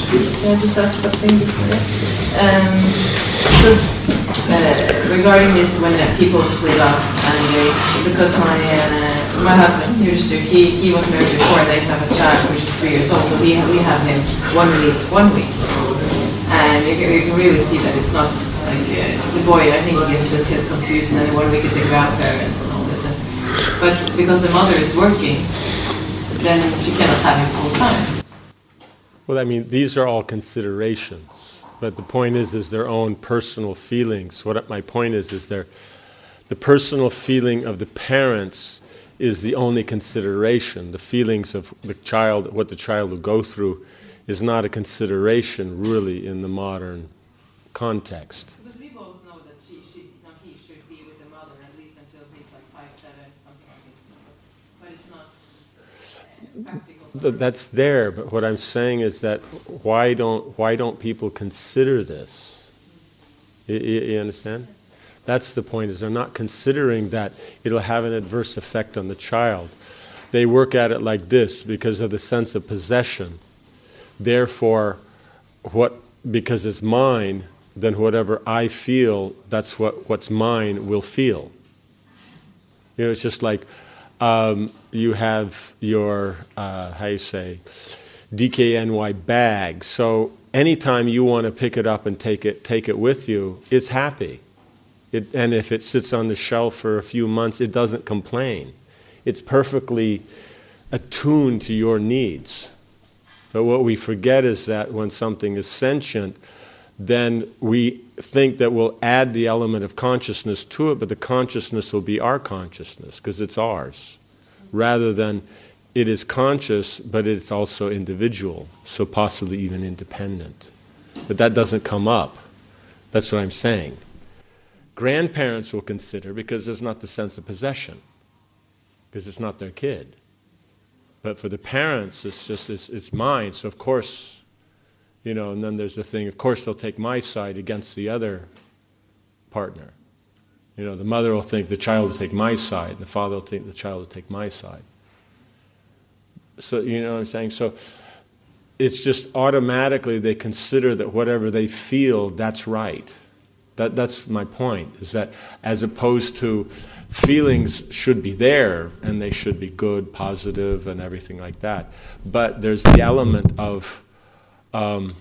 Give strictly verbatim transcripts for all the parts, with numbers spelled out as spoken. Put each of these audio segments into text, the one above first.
Can I just ask something before that? Um, because uh, regarding this, when uh, people split up, and they, because my uh, my husband, used to, he he was married before, they have a child which is three years old, so we we have him one week, one week, and you can, you can really see that it's not like uh, the boy. I think he gets just gets confused, and then one week at the grandparents and all this. And, but because the mother is working, then she cannot have him full time. Well, I mean, these are all considerations, but the point is, is their own personal feelings. What my point is, is their, the personal feeling of the parents is the only consideration. The feelings of the child, what the child will go through, is not a consideration really in the modern context. Because we both know that she, she, no, he should be with the mother at least until he's like five, seven, something like this. But it's not uh, practical. That's there, but what I'm saying is that why don't why don't people consider this? You, you, you understand? That's the point, is they're not considering that it'll have an adverse effect on the child. They work at it like this because of the sense of possession. Therefore, what because it's mine, then whatever I feel, that's what what's mine will feel. You know, it's just like Um, you have your, uh, how you say, D K N Y bag. So anytime you want to pick it up and take it, take it with you, it's happy. It, and if it sits on the shelf for a few months, it doesn't complain. It's perfectly attuned to your needs. But what we forget is that when something is sentient, then we think that we'll add the element of consciousness to it, but the consciousness will be our consciousness, because it's ours. Rather than it is conscious, but it's also individual, so possibly even independent. But that doesn't come up. That's what I'm saying. Grandparents will consider, because there's not the sense of possession, because it's not their kid. But for the parents, it's just, it's, it's mine, so of course, you know, and then there's the thing, of course they'll take my side against the other partner. You know, the mother will think the child will take my side, and the father will think the child will take my side. So, you know what I'm saying? So, it's just automatically they consider that whatever they feel, that's right. That, that's my point, is that as opposed to feelings should be there, and they should be good, positive, and everything like that. But there's the element of Um,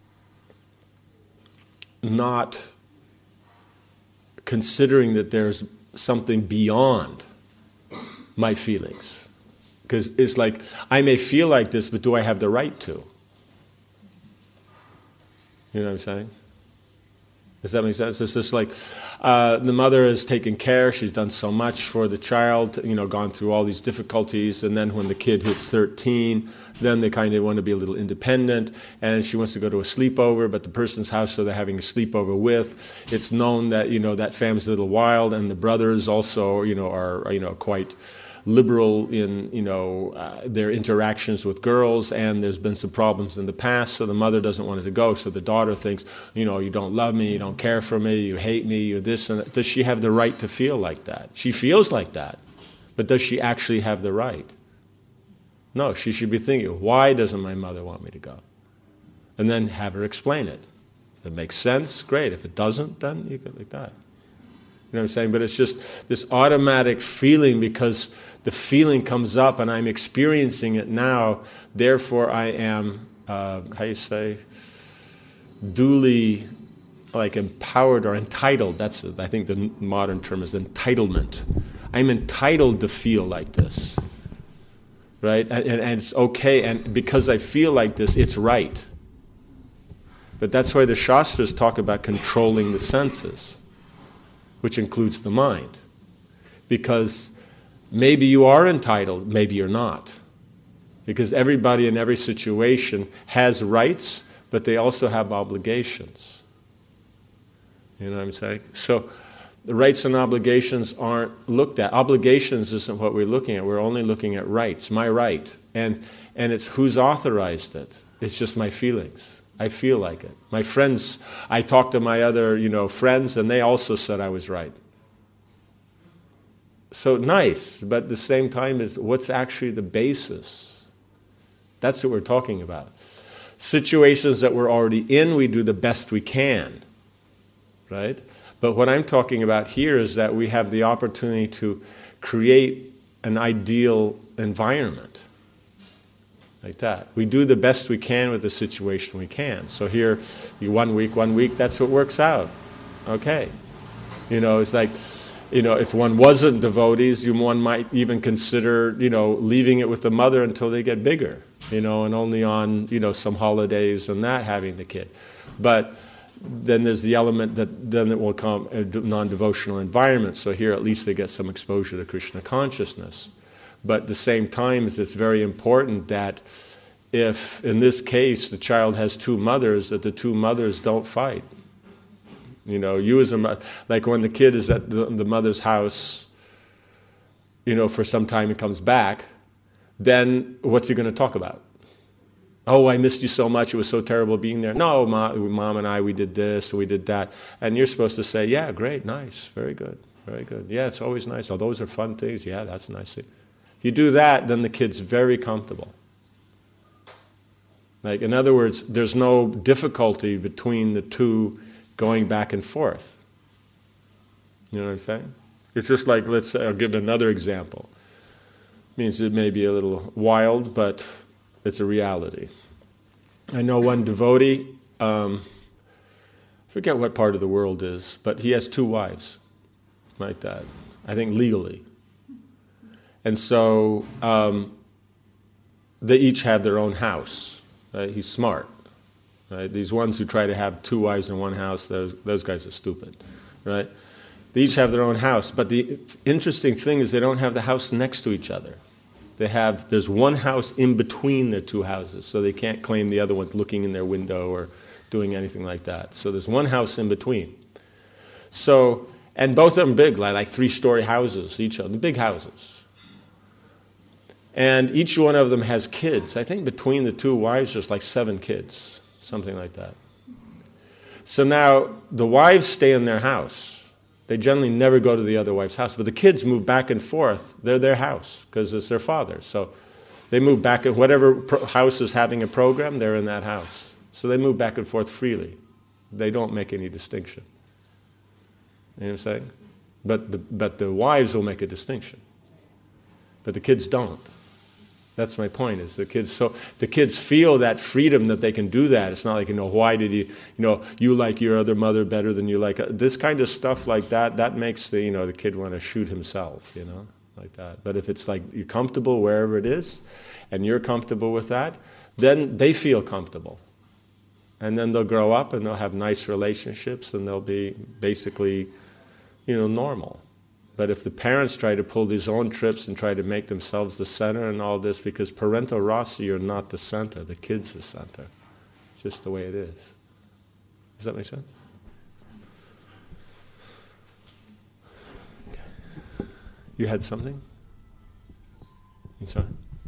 not considering that there's something beyond my feelings. Because it's like, I may feel like this, but do I have the right to? You know what I'm saying? Does that make sense? It's just like uh, the mother has taken care, she's done so much for the child, you know, gone through all these difficulties, and then when the kid hits thirteen, then they kind of want to be a little independent, and she wants to go to a sleepover, but the person's house so they're having a sleepover with, it's known that, you know, that family's a little wild, and the brothers also, you know, are, you know, quite liberal in, you know, uh, their interactions with girls, and there's been some problems in the past, so the mother doesn't want it to go, so the daughter thinks, you know, you don't love me, you don't care for me, you hate me, you this and that. Does she have the right to feel like that? She feels like that, but does she actually have the right? No, she should be thinking, why doesn't my mother want me to go? And then have her explain it. If it makes sense, great. If it doesn't, then you go like that. You know what I'm saying? But it's just this automatic feeling, because the feeling comes up and I'm experiencing it now, therefore I am, uh, how you say, duly like empowered or entitled. That's, I think the modern term is entitlement. I'm entitled to feel like this, right? And, and it's okay, and because I feel like this, it's right. But that's why the Shastras talk about controlling the senses, which includes the mind. Because maybe you are entitled, maybe you're not. Because everybody in every situation has rights, but they also have obligations. You know what I'm saying? So the rights and obligations aren't looked at. Obligations isn't what we're looking at. We're only looking at rights, my right. And, and it's who's authorized it. It's just my feelings. I feel like it. My friends, I talked to my other, you know, friends, and they also said I was right. So nice, but at the same time, is what's actually the basis? That's what we're talking about. Situations that we're already in, we do the best we can, right? But what I'm talking about here is that we have the opportunity to create an ideal environment, like that. We do the best we can with the situation we can. So here, you one week, one week, that's what works out. Okay. You know, it's like, you know, if one wasn't devotees, you, one might even consider, you know, leaving it with the mother until they get bigger, you know, and only on, you know, some holidays and that having the kid. But then there's the element that then it will come a non-devotional environment. So here at least they get some exposure to Krishna consciousness. But at the same time, it's very important that if, in this case, the child has two mothers, that the two mothers don't fight. You know, you as a mother, like when the kid is at the, the mother's house, you know, for some time and comes back, then what's he going to talk about? Oh, I missed you so much. It was so terrible being there. No, mom, mom and I, we did this, we did that. And you're supposed to say, yeah, great, nice, very good, very good. Yeah, it's always nice. Oh, those are fun things. Yeah, that's nice. If you do that, then the kid's very comfortable. Like, in other words, there's no difficulty between the two going back and forth. You know what I'm saying? It's just like, let's say, I'll give another example. Means it may be a little wild, but it's a reality. I know one devotee, um, I forget what part of the world is, but he has two wives, like that, I think legally. And so um, they each have their own house, right? He's smart, right? These ones who try to have two wives in one house, those, those guys are stupid, right? They each have their own house, but the interesting thing is they don't have the house next to each other. They have, there's one house in between their two houses, so they can't claim the other one's looking in their window or doing anything like that. So there's one house in between. So, and both of them big, like, like three-story houses, each of them, big houses. And each one of them has kids. I think between the two wives, there's like seven kids, something like that. So now the wives stay in their house. They generally never go to the other wife's house, but the kids move back and forth. They're their house because it's their father's. So they move back, and whatever pro- house is having a program, they're in that house. So they move back and forth freely. They don't make any distinction. You know what I'm saying? But the, but the wives will make a distinction. But the kids don't. That's my point, is the kids, so the kids feel that freedom that they can do that. It's not like, you know, why did you, you know, you like your other mother better than you like, this kind of stuff like that, that makes the, you know, the kid want to shoot himself, you know, like that. But if it's like you're comfortable wherever it is, and you're comfortable with that, then they feel comfortable. And then they'll grow up and they'll have nice relationships and they'll be basically, you know, normal. But if the parents try to pull these own trips and try to make themselves the center and all this, because parental rasa, you're not the center, the kid's the center. It's just the way it is. Does that make sense? Okay. You had something? You sorry?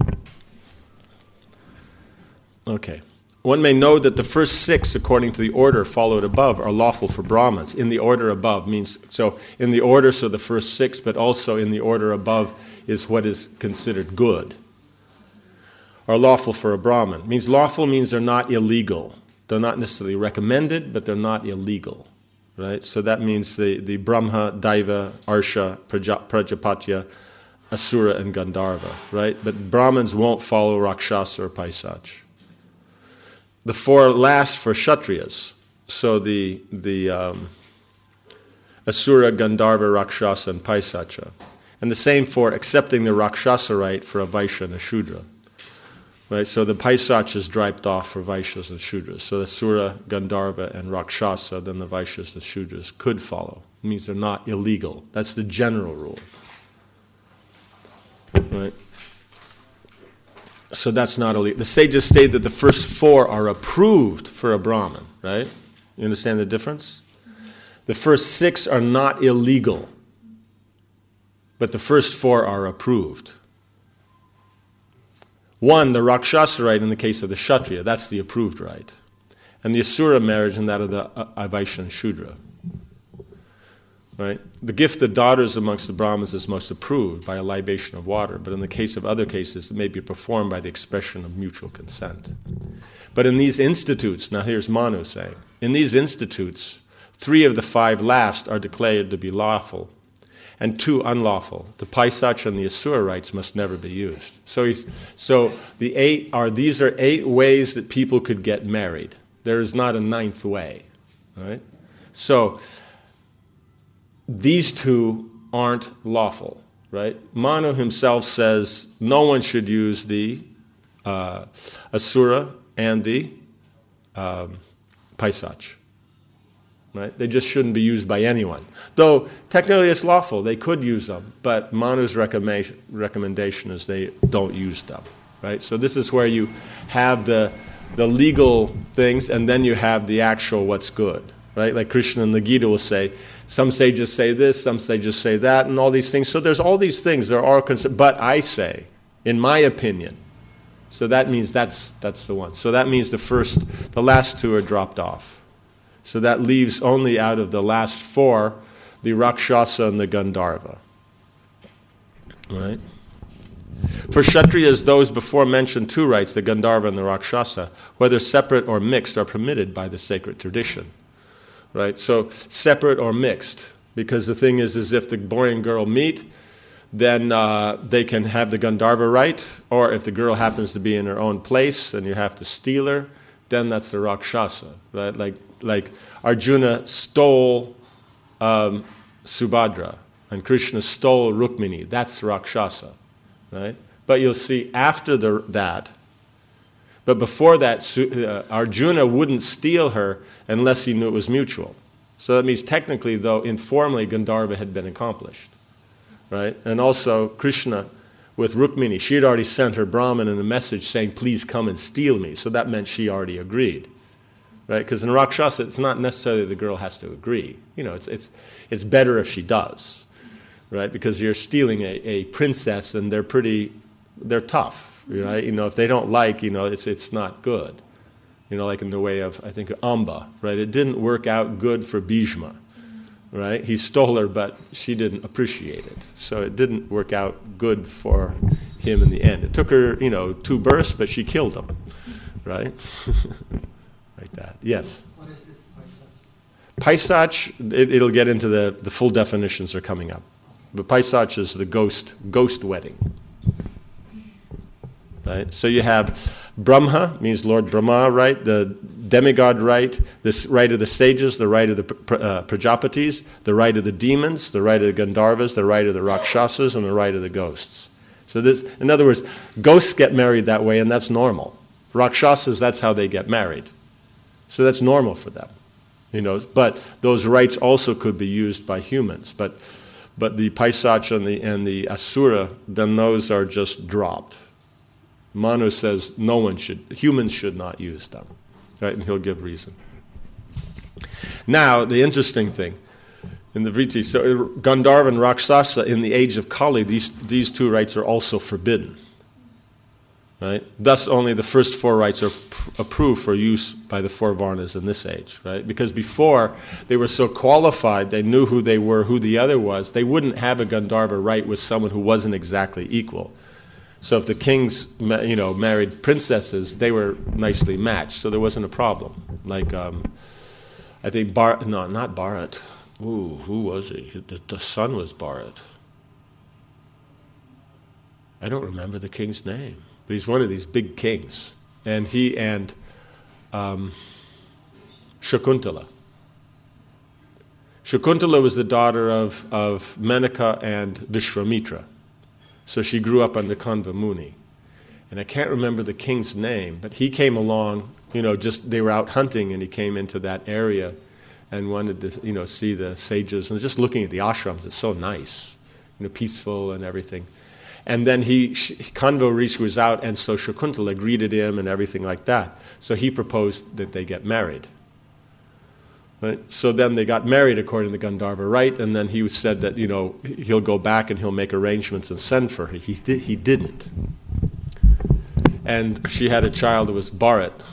Okay. One may know that the first six, according to the order followed above, are lawful for Brahmins. In the order above means, so in the order, so the first six, but also in the order above is what is considered good, are lawful for a Brahmin. Means lawful means they're not illegal. They're not necessarily recommended, but they're not illegal, right? So that means the, the Brahma, Daiva, Arsha, Praja, Prajapatya, Asura, and Gandharva, right? But Brahmins won't follow Rakshasa or Paisach. The four last for Kshatriyas, so the the um, Asura, Gandharva, Rakshasa, and Paisacha. And the same for accepting the Rakshasa rite for a Vaishya and a Shudra. Right? So the Paisacha is dropped off for Vaishyas and Shudras. So the Asura, Gandharva, and Rakshasa, then the Vaishyas and Shudras could follow. It means they're not illegal. That's the general rule. Right? So that's not illegal. The sages state that the first four are approved for a Brahmin, right? You understand the difference? The first six are not illegal, but the first four are approved. One, the Rakshasa rite in the case of the Kshatriya, that's the approved rite. And the Asura marriage in that of the Vaishya and Shudra. Right? The gift of daughters amongst the Brahmins is most approved by a libation of water, but in the case of other cases, it may be performed by the expression of mutual consent. But in these institutes, now here's Manu saying, in these institutes, three of the five last are declared to be lawful, and two unlawful. The Paisach and the Asura rites must never be used. So, he's, so the eight are these are eight ways that people could get married. There is not a ninth way, right? So these two aren't lawful, right? Manu himself says no one should use the uh, Asura and the um, Paisach. Right? They just shouldn't be used by anyone. Though technically it's lawful, they could use them, but Manu's recommendation, recommendation is they don't use them. Right? So this is where you have the the legal things, and then you have the actual what's good. Right? Like Krishna in the Gita will say, some sages say this, some sages say that, and all these things. So there's all these things. There are, cons- but I say, in my opinion. So that means that's that's the one. So that means the first, the last two are dropped off. So that leaves only out of the last four, the Rakshasa and the Gandharva. Right? For Kshatriyas, those before mentioned two rites, the Gandharva and the Rakshasa, whether separate or mixed, are permitted by the sacred tradition. Right? So separate or mixed, because the thing is, is if the boy and girl meet, then uh, they can have the Gandharva rite, or if the girl happens to be in her own place and you have to steal her, then that's the Rakshasa, right? Like like Arjuna stole um, Subhadra, and Krishna stole Rukmini. That's Rakshasa, right? But you'll see after the, that, but before that, uh, Arjuna wouldn't steal her unless he knew it was mutual. So that means technically, though, informally, Gandharva had been accomplished, right? And also Krishna with Rukmini, she had already sent her Brahmin in a message saying, please come and steal me. So that meant she already agreed, right? Because in Rakshasa, it's not necessarily the girl has to agree. You know, it's it's it's better if she does, right? Because you're stealing a, a princess, and they're pretty, they're tough, right? You know, if they don't like, you know, it's it's not good. You know, like in the way of, I think, Amba, right? It didn't work out good for Bhishma. Right? He stole her, but she didn't appreciate it. So it didn't work out good for him in the end. It took her, you know, two births, but she killed him. Right? Like that. Yes? What is this Paisach? Paisach, it, it'll get into the, the full definitions are coming up. But Paisach is the ghost, ghost wedding. Right? So you have Brahma, means Lord Brahma, right? The demigod right, the right of the sages, the right of the uh, Prajapatis, the right of the demons, the right of the Gandharvas, the right of the Rakshasas, and the right of the ghosts. So this, in other words, ghosts get married that way, and that's normal. Rakshasas, that's how they get married. So that's normal for them. You know, but those rites also could be used by humans. But but the Paisach and the and the Asura, then those are just dropped. Manu says no one should, humans should not use them, right? And he'll give reason. Now, the interesting thing in the Vritti, so Gandharva and Rakshasa in the age of Kali, these these two rites are also forbidden, right? Thus, only the first four rites are pr- approved for use by the four Varnas in this age, right? Because before they were so qualified, they knew who they were, who the other was. They wouldn't have a Gandharva rite with someone who wasn't exactly equal. So if the kings, you know, married princesses, they were nicely matched, so there wasn't a problem. Like, um, I think Bar, no, not Bharat. Ooh, who was he? The, the son was Bharat. I don't remember the king's name, but he's one of these big kings, and he and um, Shakuntala. Shakuntala was the daughter of of Menaka and Vishwamitra. So she grew up under Kanva Muni. And I can't remember the king's name, but he came along, you know, just they were out hunting, and he came into that area and wanted to, you know, see the sages. And just looking at the ashrams, it's so nice, you know, peaceful and everything. And then he, Kanva Rishi was out, and so Shakuntala greeted him and everything like that. So he proposed that they get married. Right? So then they got married according to the Gandharva rite, and then he said that, you know, he'll go back and he'll make arrangements and send for her. He, did, he didn't. And she had a child who was Bharat,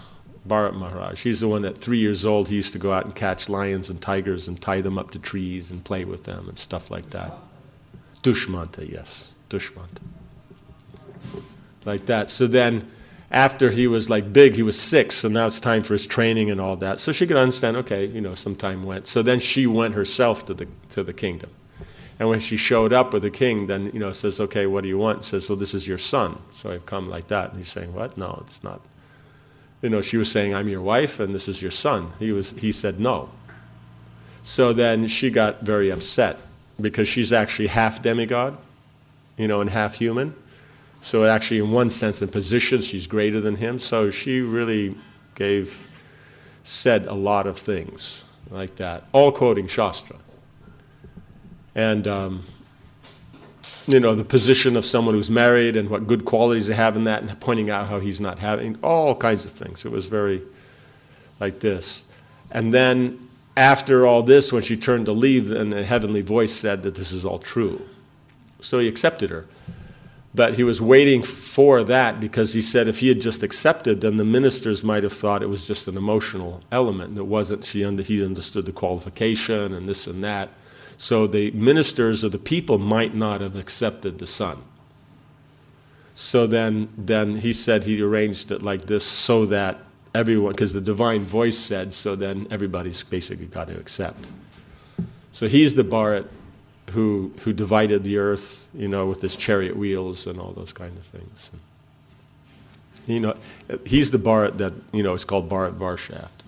Bharat Maharaj. He's the one that three years old, he used to go out and catch lions and tigers and tie them up to trees and play with them and stuff like that. Dushmanta, yes, Dushmanta. Like that. So then, after he was like big, he was six, so now it's time for his training and all that. So she could understand, okay, you know, some time went. So then she went herself to the to the kingdom. And when she showed up with the king, then, you know, says, okay, what do you want? Says, well, this is your son. So I've come like that. And he's saying, what? No, it's not. You know, she was saying, I'm your wife and this is your son. He was. He said no. So then she got very upset because she's actually half demigod, you know, and half human. So actually, in one sense, in position, she's greater than him. So she really gave, said a lot of things like that, all quoting Shastra. And, um, you know, the position of someone who's married and what good qualities they have in that, and pointing out how he's not having, all kinds of things. It was very like this. And then after all this, when she turned to leave, and a heavenly voice said that this is all true. So he accepted her. But he was waiting for that because he said if he had just accepted, then the ministers might have thought it was just an emotional element. And it wasn't, she under, he understood the qualification and this and that. So the ministers or the people might not have accepted the son. So then, then he said he arranged it like this so that everyone, because the divine voice said, so then everybody's basically got to accept. So he's the Bharat who who divided the earth, you know, with his chariot wheels and all those kind of things. And, you know, he's the Bharat that, you know, it's called Bharat Varsha after.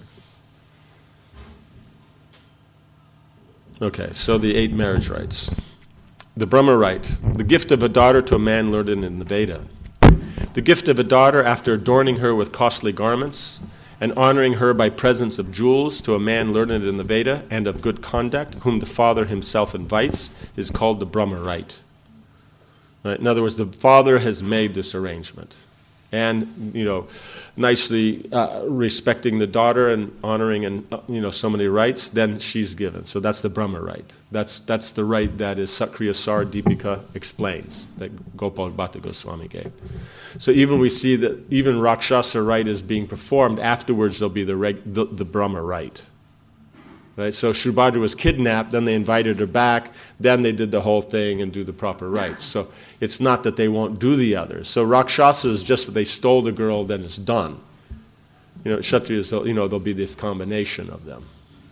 Okay, so the eight marriage rites. The Brahma rite, the gift of a daughter to a man learned in the Veda. The gift of a daughter after adorning her with costly garments and honoring her by presents of jewels to a man learned in the Veda and of good conduct, whom the father himself invites, is called the Brahma rite. Right? In other words, the father has made this arrangement. And, you know, nicely uh, respecting the daughter and honoring and, uh, you know, so many rights, then she's given. So that's the Brahma rite. That's that's the rite that is Sakriya Sar Deepika explains, that Gopal Bhatta Goswami gave. So even we see that even Rakshasa rite is being performed, afterwards there'll be the, reg, the, the Brahma rite. Right? So Subhadra was kidnapped, then they invited her back, then they did the whole thing and do the proper rites. So it's not that they won't do the others. So Rakshasa is just that they stole the girl, then it's done. You know, Kshatriyas, you know, there'll be this combination of them.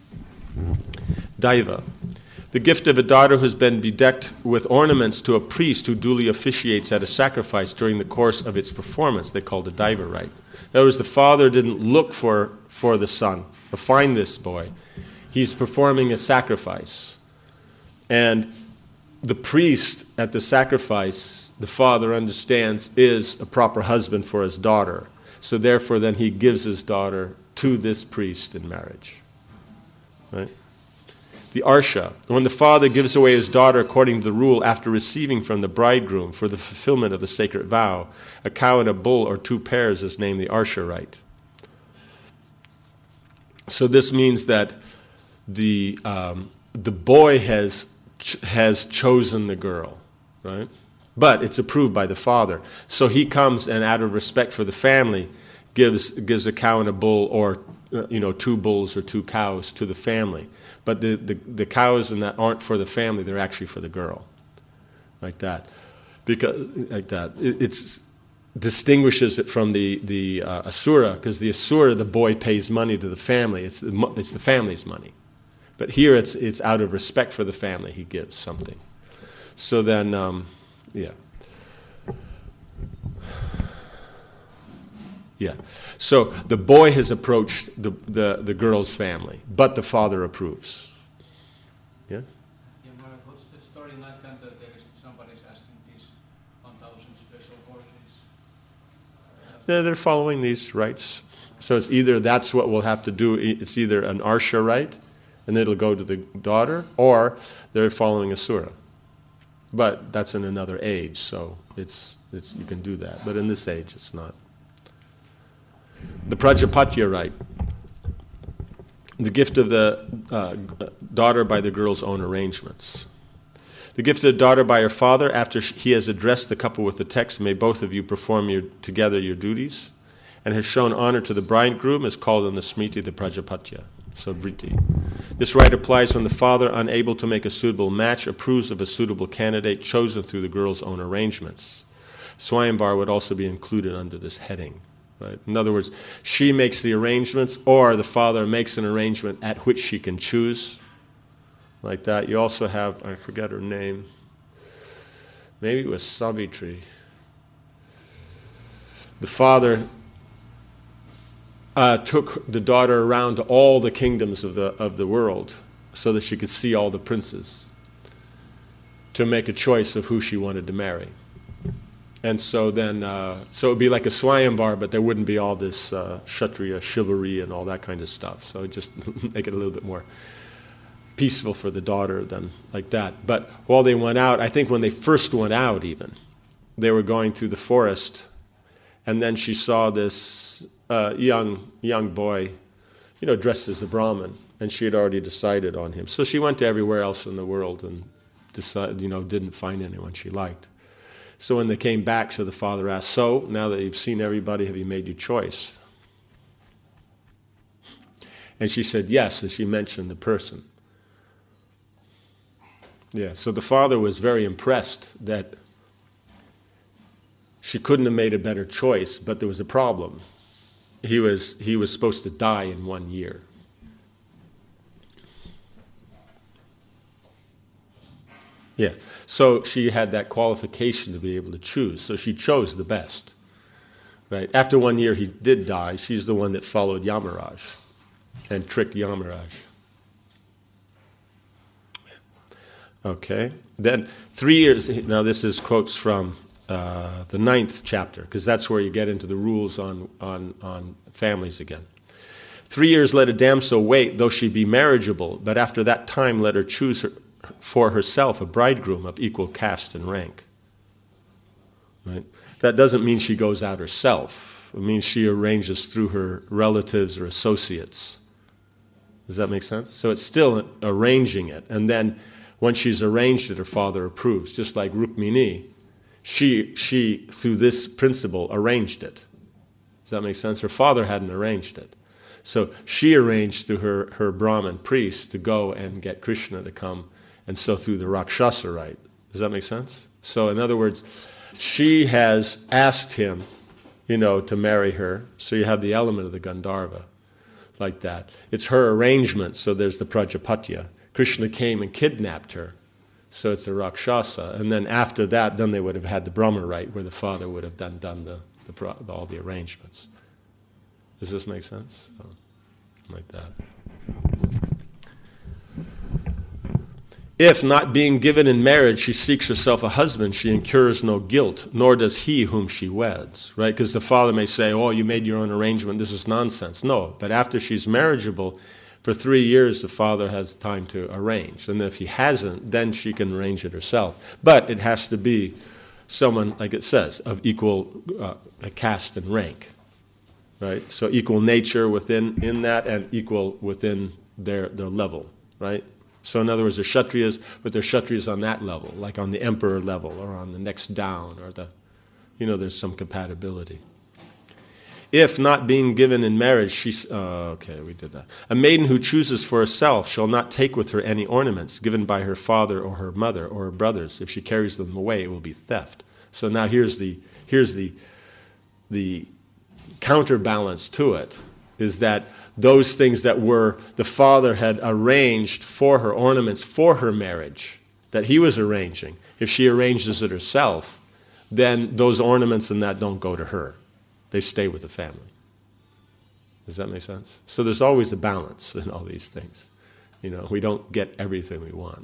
Daiva. The gift of a daughter who's been bedecked with ornaments to a priest who duly officiates at a sacrifice during the course of its performance. They called it Daiva rite. In other words, the father didn't look for, for the son or find this boy. He's performing a sacrifice. And the priest at the sacrifice, the father understands, is a proper husband for his daughter. So therefore then he gives his daughter to this priest in marriage. Right? The Arsha, when the father gives away his daughter according to the rule after receiving from the bridegroom for the fulfillment of the sacred vow, a cow and a bull or two pairs is named the Arsha rite. So this means that the um, the boy has ch- has chosen the girl, right? But it's approved by the father. So he comes and, out of respect for the family, gives gives a cow and a bull, or uh, you know, two bulls or two cows to the family. But the, the the cows and that aren't for the family; they're actually for the girl, like that, because like that. It it's, distinguishes it from the the uh, asura, because the asura, the boy pays money to the family. It's the, it's the family's money. But here it's it's out of respect for the family, he gives something. So then, um, yeah. Yeah. So the boy has approached the, the, the girl's family, but the father approves. Yeah? Yeah, but what's the story in that Canto text? Somebody's asking these one thousand special horses. They're, they're following these rites. So it's either that's what we'll have to do, it's either an Arsha rite, and it'll go to the daughter, or they're following a surah. But that's in another age, so it's it's you can do that. But in this age, it's not. The Prajapatya rite, the gift of the uh, daughter by the girl's own arrangements. The gift of the daughter by her father, after he has addressed the couple with the text, may both of you perform your, together your duties. and has shown honor to the bridegroom is called in the Smriti the Prajapatya. So Vritti. This right applies when the father, unable to make a suitable match, approves of a suitable candidate chosen through the girl's own arrangements. Swayamvar would also be included under this heading. Right? In other words, she makes the arrangements, or the father makes an arrangement at which she can choose. Like that. You also have, I forget her name, maybe it was Savitri. The father uh, took the daughter around to all the kingdoms of the of the world so that she could see all the princes to make a choice of who she wanted to marry. And so then, uh, so it would be like a Swayamvar, but there wouldn't be all this uh, Kshatriya chivalry and all that kind of stuff. So just make it a little bit more peaceful for the daughter than like that. But while they went out, I think when they first went out even, they were going through the forest, and then she saw this uh, young young boy, you know, dressed as a Brahmin, and she had already decided on him. So she went to everywhere else in the world and decided, you know, didn't find anyone she liked. So when they came back, so the father asked, so now that you've seen everybody, have you made your choice? And she said yes, and she mentioned the person. Yeah, so the father was very impressed that she couldn't have made a better choice, but there was a problem. He was, he was supposed to die in one year. Yeah, so she had that qualification to be able to choose. So she chose the best, right? After one year he did die. She's the one that followed Yamaraj and tricked Yamaraj. Okay, then three years, now this is quotes from uh, the ninth chapter, because that's where you get into the rules on, on, on families again. Three years let a damsel wait, though she be marriageable, but after that time let her choose her, for herself a bridegroom of equal caste and rank. Right? That doesn't mean she goes out herself. It means she arranges through her relatives or associates. Does that make sense? So it's still arranging it. And then once she's arranged it, her father approves. Just like Rukmini, she, she through this principle, arranged it. Does that make sense? Her father hadn't arranged it. So she arranged through her, her Brahmin priest to go and get Krishna to come, and so through the Rakshasa rite. Does that make sense? So in other words, she has asked him, you know, to marry her. So you have the element of the Gandharva, like that. It's her arrangement, so there's the Prajapatya. Krishna came and kidnapped her, so it's a Rakshasa. And then after that, then they would have had the Brahma rite, where the father would have done, done the, the, all the arrangements. Does this make sense? Oh, like that. If, not being given in marriage, she seeks herself a husband, she incurs no guilt, nor does he whom she weds, right? Because the father may say, oh, you made your own arrangement, this is nonsense. No, but after she's marriageable, for three years the father has time to arrange. And if he hasn't, then she can arrange it herself. But it has to be someone, like it says, of equal uh, caste and rank, right? So equal nature within in that, and equal within their, their level, right? So in other words, they're Kshatriyas, but they're Kshatriyas on that level, like on the emperor level, or on the next down, or the, you know, there's some compatibility. If, not being given in marriage, she, uh, okay, we did that. A maiden who chooses for herself shall not take with her any ornaments given by her father or her mother or her brothers. If she carries them away, it will be theft. So now here's the, here's the, the counterbalance to it, is that those things that were, the father had arranged for her, ornaments for her marriage, that he was arranging, if she arranges it herself, then those ornaments and that don't go to her. They stay with the family. Does that make sense? So there's always a balance in all these things. You know, we don't get everything we want.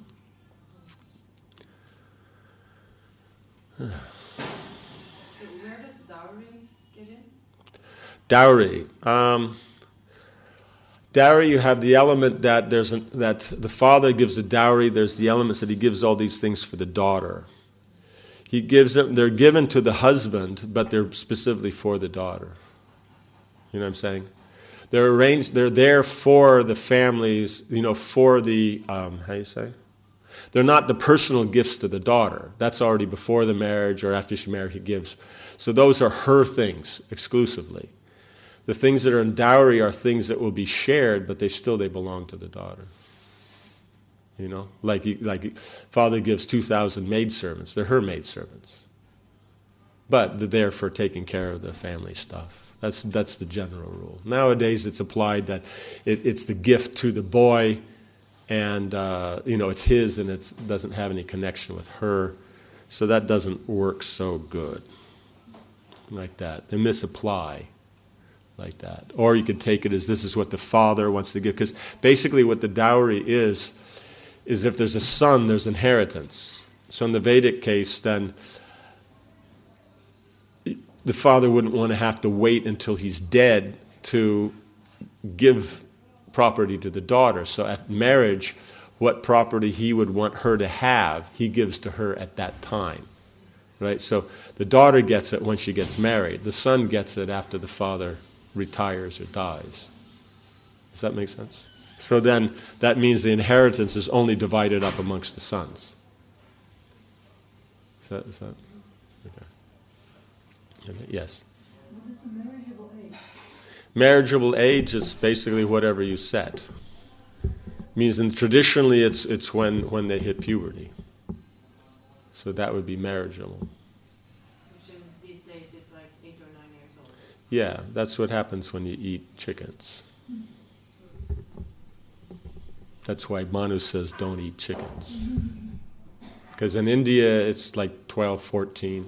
So where does dowry get in? Dowry. Um, dowry, you have the element that there's a, that the father gives a dowry. There's the elements that he gives all these things for the daughter. He gives them, they're given to the husband, but they're specifically for the daughter. You know what I'm saying? They're arranged, they're there for the families, you know, for the, um, how do you say? They're not the personal gifts to the daughter. That's already before the marriage or after she married, he gives. So those are her things exclusively. The things that are in dowry are things that will be shared, but they still they belong to the daughter. You know, like like father gives two thousand maidservants; they're her maidservants, but they're there for taking care of the family stuff. That's that's the general rule. Nowadays, it's applied that it, it's the gift to the boy, and uh, you know it's his, and it doesn't have any connection with her, so that doesn't work so good. Like that, they misapply. Like that, or you could take it as this is what the father wants to give, because basically what the dowry is is if there's a son, there's inheritance. So in the Vedic case, then the father wouldn't want to have to wait until he's dead to give property to the daughter. So at marriage, what property he would want her to have, he gives to her at that time. Right? So the daughter gets it when she gets married. The son gets it after the father retires or dies. Does that make sense? So then that means the inheritance is only divided up amongst the sons. Is that, is that okay? Okay, yes? What is the marriageable age? Marriageable age is basically whatever you set. Means in, traditionally it's it's when, when they hit puberty. So that would be marriageable. Which in these days is like eight or nine years old. Yeah, that's what happens when you eat chickens. That's why Manu says don't eat chickens. Because in India it's like twelve, fourteen.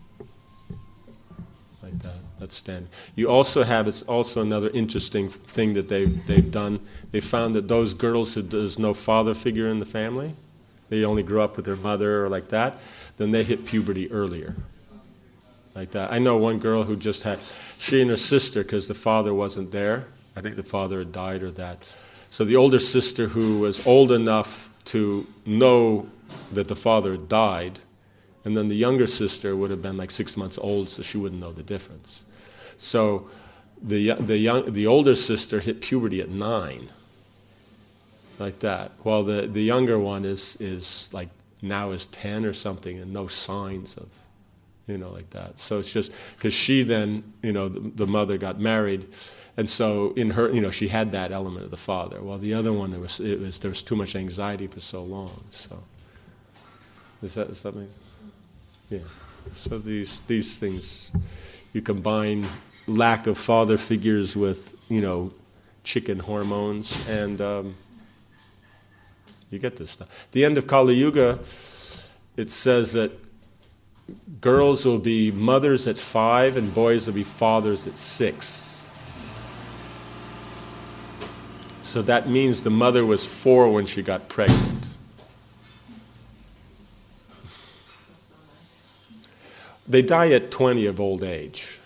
Like that. That's standard. You also have, it's also another interesting thing that they've, they've done. They found that those girls who there's no father figure in the family, they only grew up with their mother or like that, then they hit puberty earlier. Like that. I know one girl who just had, she and her sister, because the father wasn't there, I think the father had died or that. So the older sister who was old enough to know that the father had died, and then the younger sister would have been like six months old, so she wouldn't know the difference. So the the young the older sister hit puberty at nine. Like that. While the, the younger one is is like now is ten or something and no signs of, you know, like that. So it's just because she then, you know, the, the mother got married, and so in her, you know, she had that element of the father. While the other one, it was it was there was too much anxiety for so long. So is that is that make sense? Yeah. So these these things, you combine lack of father figures with, you know, chicken hormones, and um, you get this stuff. At the end of Kali Yuga, it says that girls will be mothers at five and boys will be fathers at six. So that means the mother was four when she got pregnant. They die at twenty of old age.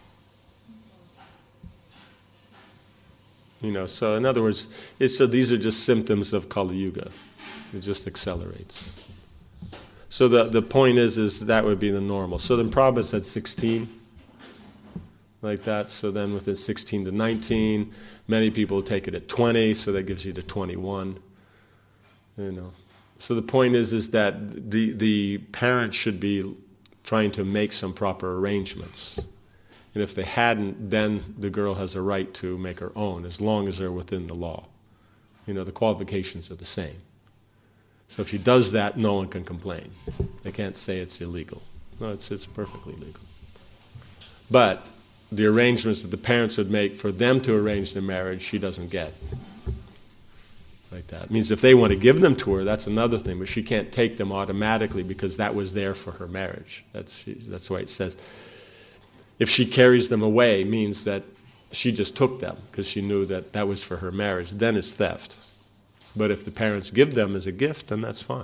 You know, so in other words, it's, so these are just symptoms of Kali Yuga. It just accelerates. So the, the point is, is that would be the normal. So then Prabhupada said sixteen, like that. So then within sixteen to nineteen, many people take it at twenty, so that gives you the twenty-one. You know. So the point is, is that the the parents should be trying to make some proper arrangements. And if they hadn't, then the girl has a right to make her own, as long as they're within the law. You know, the qualifications are the same. So if she does that, no one can complain. They can't say it's illegal. No, it's it's perfectly legal. But the arrangements that the parents would make for them to arrange the marriage, she doesn't get. Like that. It means if they want to give them to her, that's another thing, but she can't take them automatically because that was there for her marriage. That's that's why it says, if she carries them away, means that she just took them because she knew that that was for her marriage. Then it's theft. But if the parents give them as a gift, then that's fine.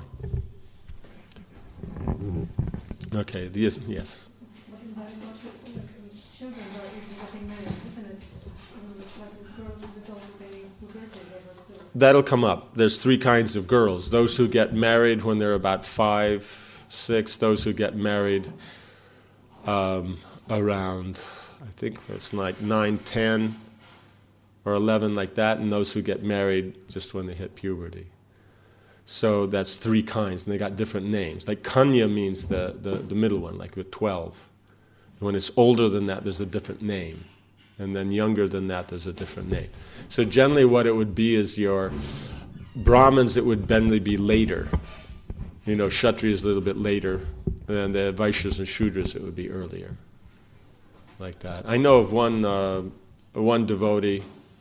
Okay, the, yes. What about children who are even getting married, isn't it? Like girls without any puberty, they were still... That'll come up. There's three kinds of girls. Those who get married when they're about five, six. Those who get married um, around, I think it's like nine, ten, or eleven, like that. And those who get married just when they hit puberty. So that's three kinds, and they got different names. Like Kanya means the, the, the middle one, like with twelve. When it's older than that, there's a different name. And then younger than that, there's a different name. So generally what it would be is your Brahmins, it would generally be later. You know, Kshatriyas a little bit later, and the Vaishyas and Shudras, it would be earlier. Like that. I know of one, uh, one devotee,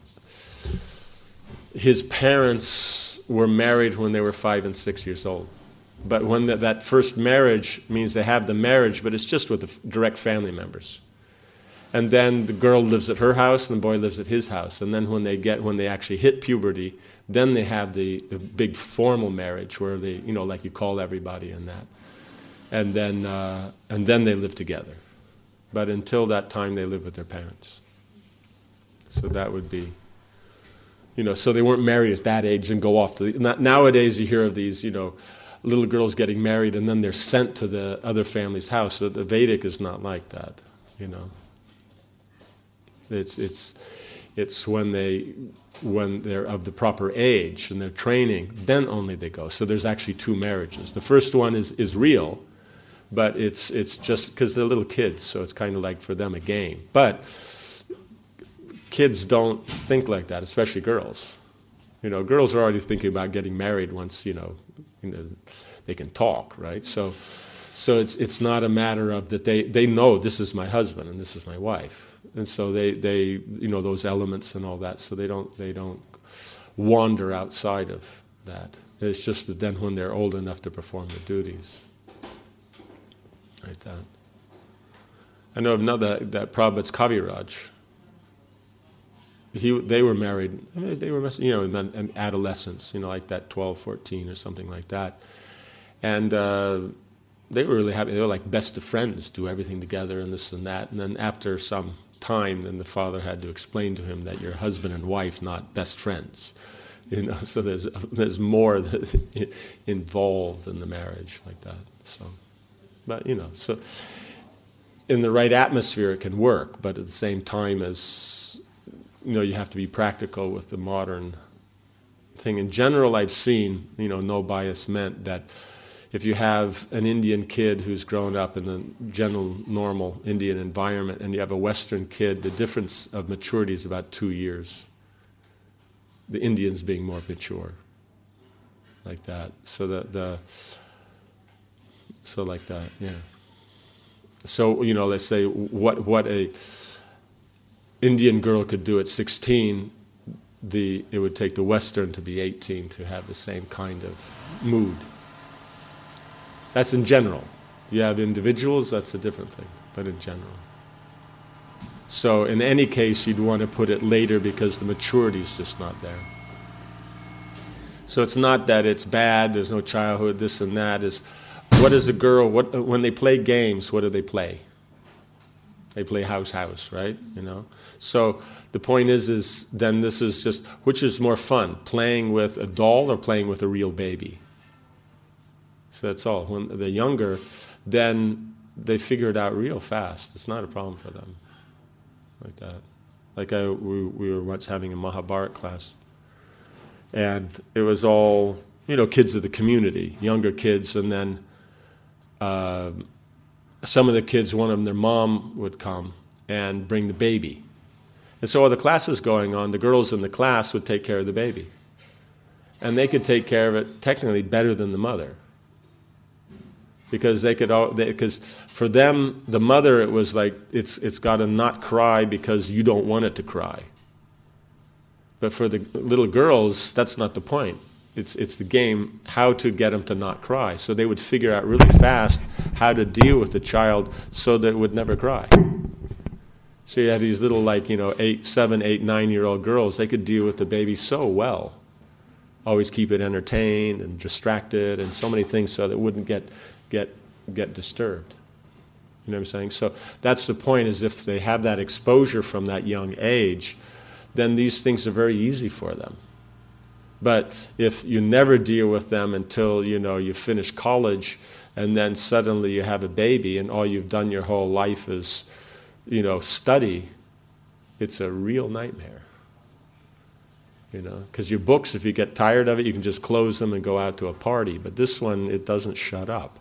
his parents were married when they were five and six years old. But when the, that first marriage means they have the marriage, but it's just with the f- direct family members. And then the girl lives at her house and the boy lives at his house. And then when they get, when they actually hit puberty, then they have the, the big formal marriage where they, you know, like you call everybody and that. And then, uh, and then they live together. But until that time, they live with their parents. So that would be, you know, so they weren't married at that age and go off to the, not, nowadays you hear of these, you know, little girls getting married and then they're sent to the other family's house. So the Vedic is not like that, you know. It's it's it's when they when they're of the proper age and they're training, then only they go. So there's actually two marriages. The first one is, is real, but it's it's just because they're little kids, so it's kind of like for them a game. But kids don't think like that, especially girls. You know, girls are already thinking about getting married once, you know, you know they can talk, right? So so it's it's not a matter of that they, they know this is my husband and this is my wife. And so they, they, you know, those elements and all that, so they don't they don't wander outside of that. It's just that then when they're old enough to perform the duties. Like that. I know of another, that Prabhupada's Kaviraj. He, they were married, I mean, they were, you know, in adolescence, you know, like that twelve, fourteen or something like that. And uh, they were really happy. They were like best of friends, do everything together and this and that. And then after some time, then the father had to explain to him that you're husband and wife, not best friends. You know, so there's there's more involved in the marriage like that. So, but you know, so in the right atmosphere it can work, but at the same time as you know, you have to be practical with the modern thing. In general, I've seen, you know, no bias meant that if you have an Indian kid who's grown up in the general normal Indian environment and you have a Western kid, the difference of maturity is about two years. The Indians being more mature, like that. So the, the so like that, yeah. So, you know, let's say what what a Indian girl could do at sixteen, the it would take the Western to be eighteen to have the same kind of mood. That's in general. You have individuals, that's a different thing, but in general. So in any case, you'd want to put it later because the maturity is just not there. So it's not that it's bad, there's no childhood, this and that. Is what is a girl, what, when they play games, what do they play? They play house house, right? You know. So the point is, is then this is just, which is more fun, playing with a doll or playing with a real baby? So that's all. When they're younger, then they figure it out real fast. It's not a problem for them, like that. Like I, we, we were once having a Mahabharat class, and it was all, you know, kids of the community, younger kids, and then uh, some of the kids, one of them, their mom would come and bring the baby. And so while the class is going on, the girls in the class would take care of the baby. And they could take care of it technically better than the mother. Because they could, all, because for them, the mother, it was like, it's it's got to not cry because you don't want it to cry. But for the little girls, that's not the point. It's it's the game, how to get them to not cry. So they would figure out really fast how to deal with the child so that it would never cry. So you had these little, like, you know, eight, seven, eight, nine-year-old girls. They could deal with the baby so well. Always keep it entertained and distracted and so many things so that it wouldn't get get get disturbed. You know what I'm saying? So that's the point, is if they have that exposure from that young age, then these things are very easy for them. But if you never deal with them until, you know, you finish college and then suddenly you have a baby and all you've done your whole life is, you know, study, it's a real nightmare. You know, because your books, if you get tired of it, you can just close them and go out to a party. But this one, it doesn't shut up.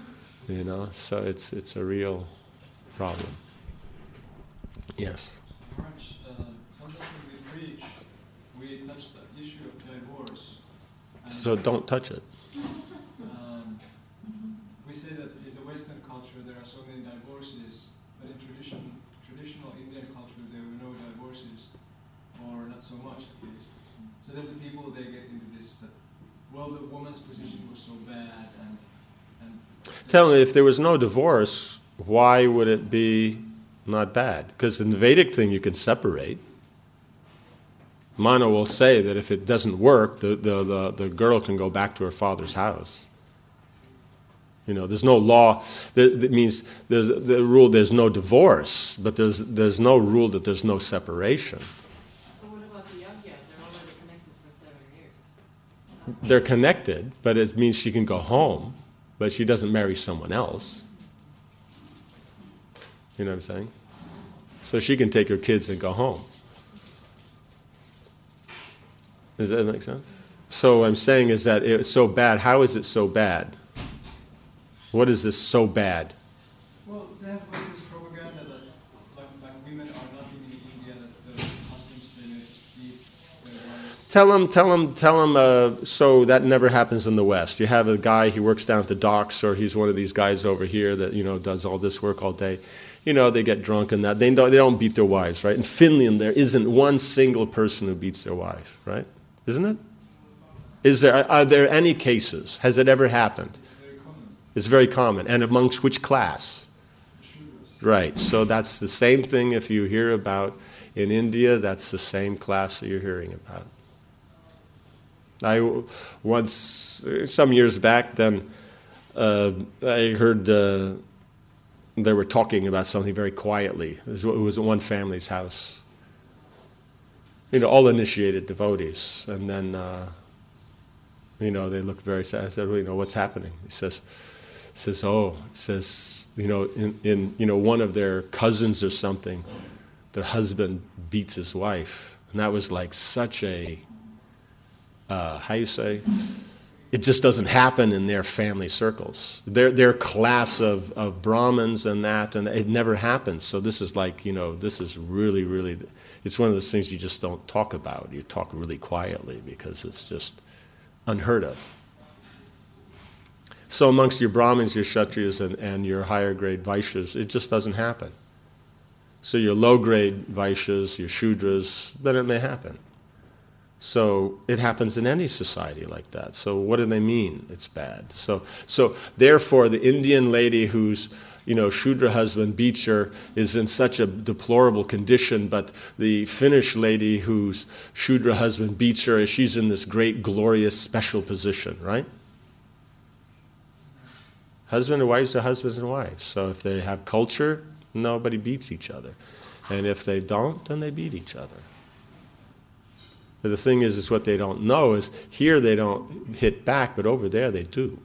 You know, so it's it's a real problem. Yes. Maharaj, uh, sometimes when we preach, we touch the issue of divorce. And So don't touch it. um, we say that in the Western culture there are so many divorces, but in tradition, traditional Indian culture there were no divorces, or not so much at least. So then the people, they get into this that, well, the woman's position was so bad, and and Tell me, if there was no divorce, why would it be not bad? Because in the Vedic thing, you can separate. Manu will say that if it doesn't work, the, the, the, the girl can go back to her father's house. You know, there's no law that, that means there's the rule there's no divorce, but there's there's no rule that there's no separation. But what about the Yagya? They're already connected for seven years. They're connected, but it means she can go home, but she doesn't marry someone else. You know what I'm saying? So she can take her kids and go home. Does that make sense? So what I'm saying is that it's so bad. How is it so bad? What is this so bad? well, they have like this propaganda that like, like women are not in India, that the husbands they may just beat their wives. Tell them, tell them, tell them. Uh, so that never happens in the West. You have a guy, he works down at the docks, or he's one of these guys over here that you know does all this work all day. You know, they get drunk and that. They don't, they don't beat their wives, right? In Finland, there isn't one single person who beats their wife, right? Isn't it? Is there? Are there any cases? Has it ever happened? It's very common. It's very common. And amongst which class? Shudras. Right. So that's the same thing if you hear about in India, that's the same class that you're hearing about. I once, some years back, then uh, I heard uh, they were talking about something very quietly. It was, it was at one family's house. You know, all initiated devotees. And then, uh, you know, they looked very sad. I said, well, you know, what's happening? He says, says, oh, he says, you know, in, in, you know, one of their cousins or something, their husband beats his wife. And that was like such a, uh, how you say, it just doesn't happen in their family circles. Their their class of, of Brahmins and that, and it never happens. So this is like, you know, this is really, really, it's one of those things you just don't talk about. You talk really quietly because it's just unheard of. So amongst your Brahmins, your Kshatriyas, and, and your higher grade Vaishyas, it just doesn't happen. So your low grade Vaishyas, your Shudras, then it may happen. So it happens in any society like that. So what do they mean? It's bad. So so therefore, the Indian lady whose you know Shudra husband beats her is in such a deplorable condition, but the Finnish lady whose Shudra husband beats her, she's in this great, glorious, special position, right? Husband and wives are husbands and wives. So if they have culture, nobody beats each other, and if they don't, then they beat each other. But the thing is, is what they don't know is here they don't hit back, but over there they do.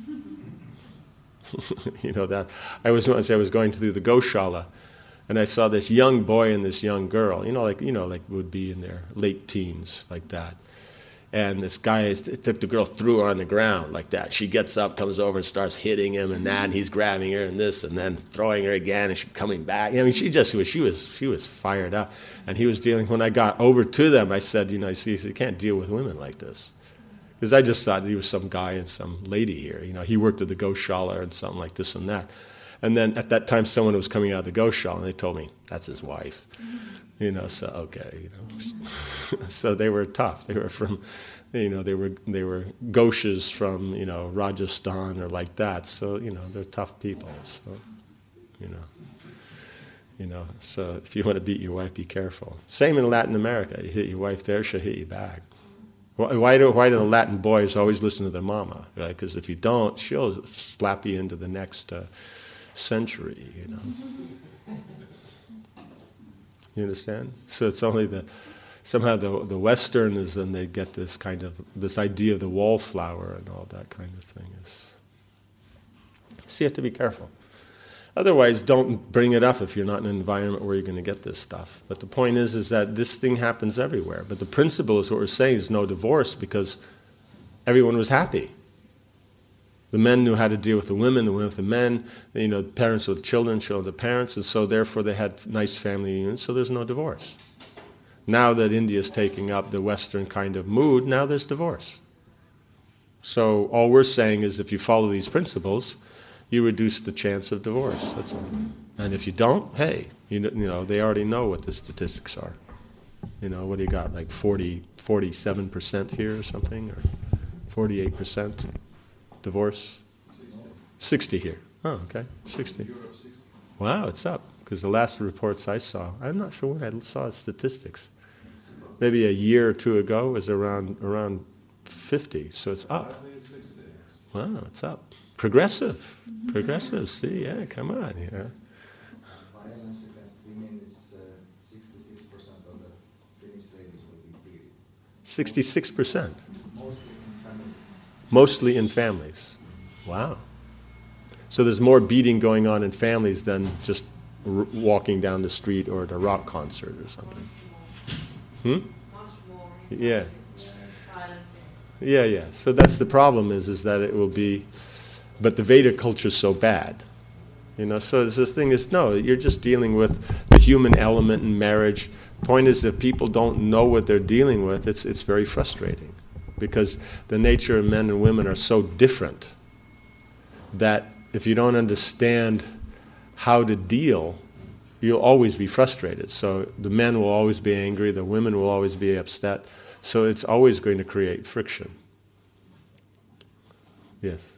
You know that. I was once I was going through the Goshala, and I saw this young boy and this young girl. You know, like you know, like would be in their late teens, like that. And this guy is, took the girl, threw her on the ground like that. She gets up, comes over, and starts hitting him and that. And he's grabbing her and this, and then throwing her again, and she's coming back. I mean, she just was she was she was fired up, and he was dealing. When I got over to them, I said, you know, you see, you can't deal with women like this, because I just thought he was some guy and some lady here. You know, he worked at the Goshala and something like this and that. And then at that time, someone was coming out of the Goshala, and they told me that's his wife. You know, so okay, you know, so they were tough. They were from, you know, they were they were Ghoshas from you know Rajasthan or like that. So you know, they're tough people. So, you know, you know. So if you want to beat your wife, be careful. Same in Latin America. You hit your wife there, she'll hit you back. Why, why do why do the Latin boys always listen to their mama? Right? Because if you don't, she'll slap you into the next uh, century. You know. You understand? So it's only the somehow the the Westerners, and they get this kind of this idea of the wallflower and all that kind of thing. Is so you have to be careful. Otherwise, don't bring it up if you're not in an environment where you're going to get this stuff. But the point is, is that this thing happens everywhere. But the principle is what we're saying is no divorce because everyone was happy. The men knew how to deal with the women, the women with the men, you know, parents with children, children with the parents, and so therefore they had nice family unions, so there's no divorce. Now that India is taking up the Western kind of mood, now there's divorce. So all we're saying is if you follow these principles, you reduce the chance of divorce, that's all. And if you don't, hey, you know, you know, they already know what the statistics are. You know, what do you got, like forty, forty-seven percent here or something, or forty-eight percent divorce? sixty. sixty here. Oh, okay, sixty. Europe, sixty. Wow, it's up. Because the last reports I saw, I'm not sure when I saw statistics. Maybe a year or two ago it was around around fifty, so it's up. Wow, it's up. Progressive. Progressive, see, yeah, come on. Yeah. Violence against women is uh, sixty-six percent of the Finnish ladies will be beaten. sixty-six percent. Mostly in families. Mostly in families. Wow. So there's more beating going on in families than just r- walking down the street or at a rock concert or something. Hmm? Much more. Yeah. Silent. Yeah, yeah. So that's the problem is, is that it will be, but the Veda culture is so bad. You know, so this thing is, no, you're just dealing with the human element in marriage. Point is, if people don't know what they're dealing with, it's it's very frustrating. Because the nature of men and women are so different that if you don't understand how to deal, you'll always be frustrated. So the men will always be angry, the women will always be upset. So it's always going to create friction. Yes?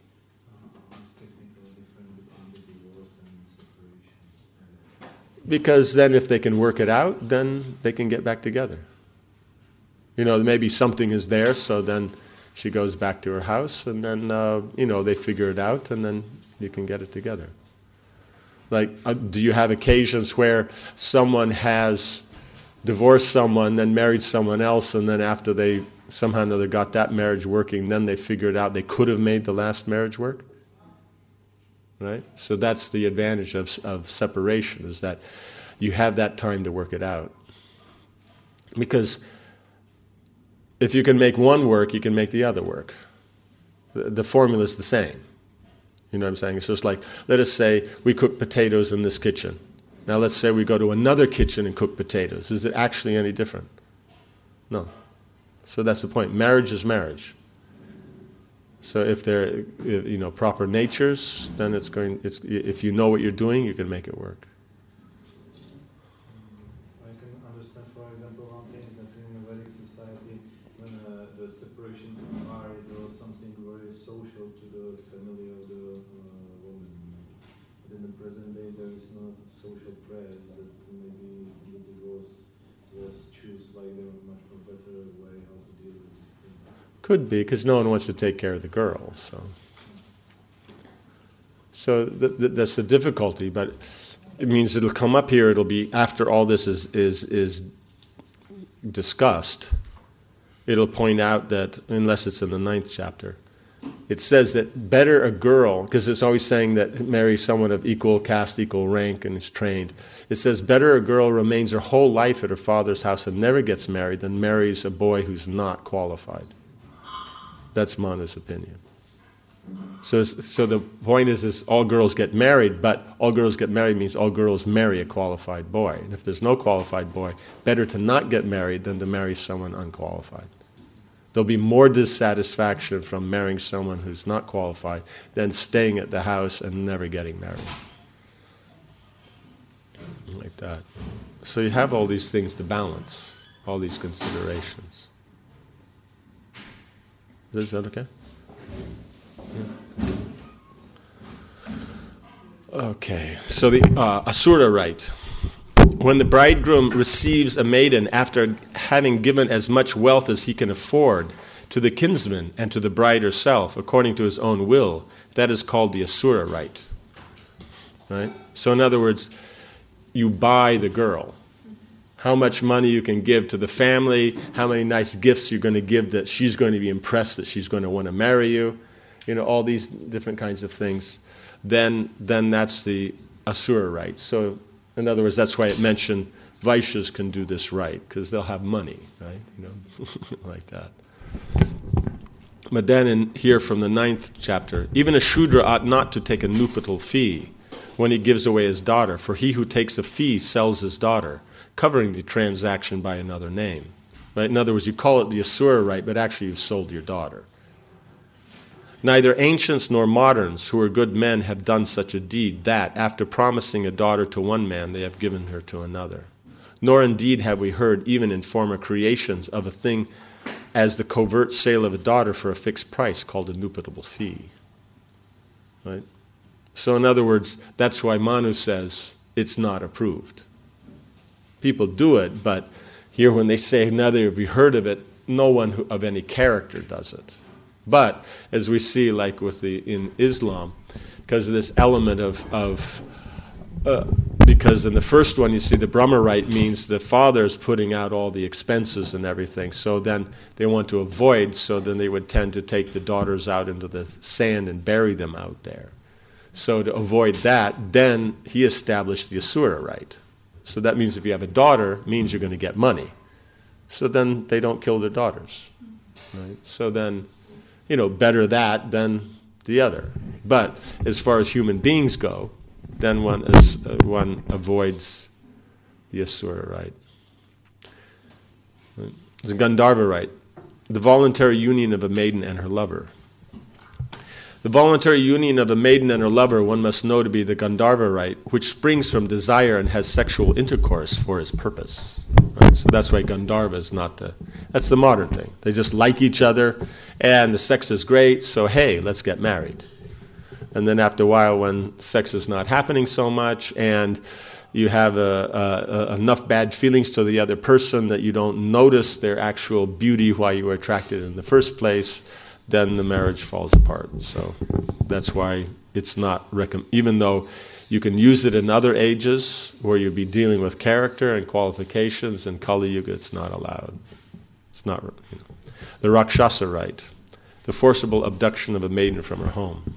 Because then if they can work it out, then they can get back together. You know, maybe something is there, so then she goes back to her house, and then, uh, you know, they figure it out, and then you can get it together. Like, uh, do you have occasions where someone has divorced someone, then married someone else, and then after they somehow or another got that marriage working, then they figured out they could have made the last marriage work? Right? So that's the advantage of, of separation, is that you have that time to work it out. Because if you can make one work, you can make the other work. The, the formula is the same. You know what I'm saying? It's just like, let us say we cook potatoes in this kitchen. Now let's say we go to another kitchen and cook potatoes. Is it actually any different? No. So that's the point. Marriage is marriage. So if they're, you know, proper natures, then it's going. It's if you know what you're doing, you can make it work. I can understand, for example, one thing that in a Vedic society, when uh, the separation to married was something very social to the family of the uh, woman. But in the present days, there is no social press that maybe the divorce was choose like a much more better way how to deal with this thing. Could be, because no one wants to take care of the girl. So, so th- th- that's the difficulty. But it means it'll come up here. It'll be after all this is is is discussed. It'll point out that, unless it's in the ninth chapter, it says that better a girl, because it's always saying that marry someone of equal caste, equal rank, and is trained. It says better a girl remains her whole life at her father's house and never gets married than marries a boy who's not qualified. That's Manu's opinion. So, so the point is, is all girls get married, but all girls get married means all girls marry a qualified boy. And if there's no qualified boy, better to not get married than to marry someone unqualified. There'll be more dissatisfaction from marrying someone who's not qualified than staying at the house and never getting married. Like that. So you have all these things to balance, all these considerations. Is that okay? Yeah. Okay, so the uh, Asura rite. When the bridegroom receives a maiden after having given as much wealth as he can afford to the kinsman and to the bride herself, according to his own will, that is called the Asura rite. Right? So in other words, you buy the girl. How much money you can give to the family, how many nice gifts you're going to give that she's going to be impressed that she's going to want to marry you, you know, all these different kinds of things, then then that's the Asura rite. So, in other words, that's why it mentioned Vaishyas can do this rite, because they'll have money, right? You know, like that. But then in here from the ninth chapter, even a Shudra ought not to take a nuptial fee when he gives away his daughter, for he who takes a fee sells his daughter, covering the transaction by another name. Right? In other words, you call it the Asura right, but actually you've sold your daughter. Neither ancients nor moderns who are good men have done such a deed that, after promising a daughter to one man, they have given her to another. Nor indeed have we heard, even in former creations, of a thing as the covert sale of a daughter for a fixed price called a nuptial fee. Right? So in other words, that's why Manu says it's not approved. People do it, but here when they say neither have we heard of it, no one who, of any character does it. But as we see, like with the in Islam, because of this element of of uh, because in the first one you see the Brahma right means the father is putting out all the expenses and everything. So then they want to avoid. So then they would tend to take the daughters out into the sand and bury them out there. So to avoid that, then he established the Asura right. So that means if you have a daughter, means you're going to get money. So then they don't kill their daughters. Right? So then, you know, better that than the other. But as far as human beings go, then one is, uh, one avoids the Asura right. Right. The Gandharva right, the voluntary union of a maiden and her lover. The voluntary union of a maiden and her lover one must know to be the Gandharva right, which springs from desire and has sexual intercourse for its purpose. Right? So that's why Gandharva is not the, that's the modern thing. They just like each other and the sex is great, so hey, let's get married. And then after a while when sex is not happening so much and you have a, a, a, enough bad feelings to the other person that you don't notice their actual beauty why you were attracted in the first place, then the marriage falls apart. So that's why it's not recomm- even though you can use it in other ages where you'll be dealing with character and qualifications, in Kali Yuga it's not allowed. It's not, you know. The Rakshasa right, the forcible abduction of a maiden from her home.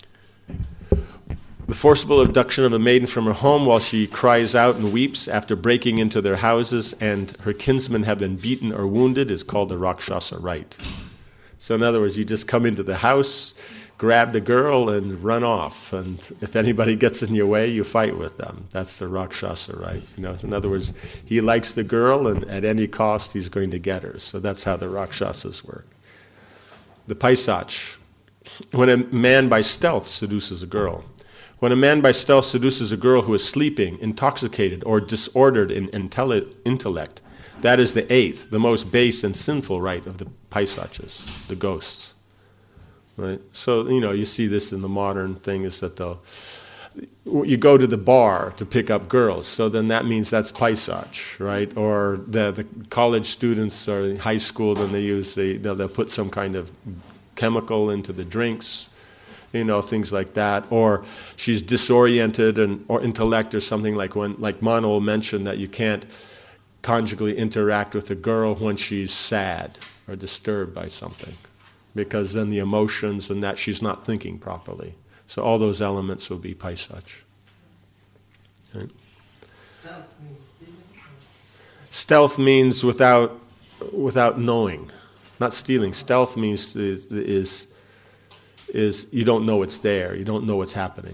The forcible abduction of a maiden from her home while she cries out and weeps after breaking into their houses and her kinsmen have been beaten or wounded is called the Rakshasa right. So in other words, you just come into the house, grab the girl, and run off. And if anybody gets in your way, you fight with them. That's the Rakshasa right. You know, in other words, he likes the girl, and at any cost, he's going to get her. So that's how the Rakshasas work. The Paisach, when a man by stealth seduces a girl. When a man by stealth seduces a girl who is sleeping, intoxicated, or disordered in intelli- intellect, that is the eighth, the most base and sinful right of the Paisachas, the ghosts. Right? So, you know, you see this in the modern thing is that they'll, you go to the bar to pick up girls, so then that means that's Paisach, right? Or the, the college students or in high school, then they use, the, they'll, they'll put some kind of chemical into the drinks, you know, things like that. Or she's disoriented and or intellect or something like when, like Mano mentioned that you can't conjugally interact with a girl when she's sad or disturbed by something, because then the emotions and that she's not thinking properly. So all those elements will be Paisach. Right? Stealth means stealing? Stealth means without without knowing, not stealing. Stealth means is, is is you don't know it's there, you don't know what's happening.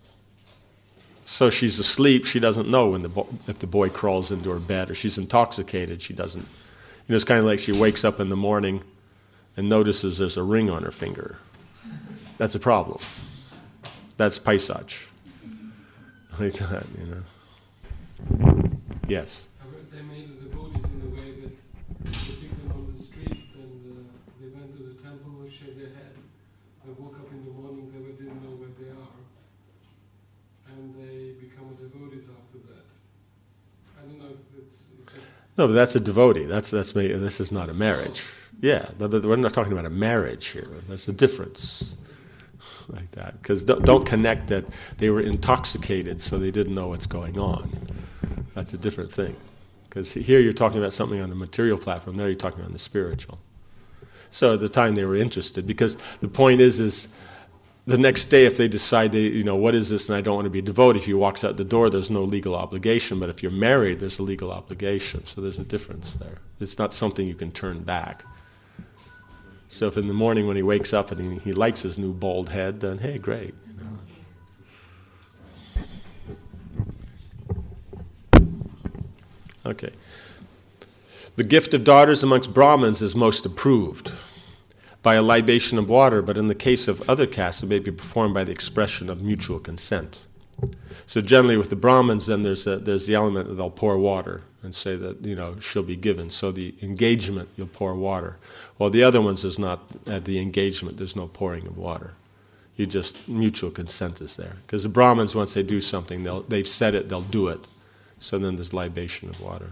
So she's asleep, she doesn't know when the bo- if the boy crawls into her bed, or she's intoxicated, she doesn't. You know, it's kind of like she wakes up in the morning and notices there's a ring on her finger. That's a problem. That's Paisach. Like that, you know. Yes? They made the devotees in a way that they picked them on the street and uh, they went to the temple and shaved their head. They woke up in the morning, they didn't know where they are. And they become devotees after that. I don't know if it's... Just no, but that's a devotee. That's that's me. This is not a marriage. Yeah, we're not talking about a marriage here. There's a difference like that. Because don't, don't connect that they were intoxicated so they didn't know what's going on. That's a different thing. Because here you're talking about something on the material platform. There you're talking on the spiritual. So at the time they were interested. Because the point is, is the next day if they decide, they, you know, what is this and I don't want to be a devotee, if he walks out the door, there's no legal obligation. But if you're married, there's a legal obligation. So there's a difference there. It's not something you can turn back. So if in the morning when he wakes up and he, he likes his new bald head, then hey, great. You know. Okay. The gift of daughters amongst Brahmins is most approved by a libation of water, but in the case of other castes, it may be performed by the expression of mutual consent. So generally with the Brahmins, then there's a, there's the element that they'll pour water and say that, you know, she'll be given. So the engagement, you'll pour water. While the other ones is not, at the engagement, there's no pouring of water. You just, mutual consent is there. Because the Brahmins, once they do something, they'll, they've said it, they'll do it. So then there's libation of water.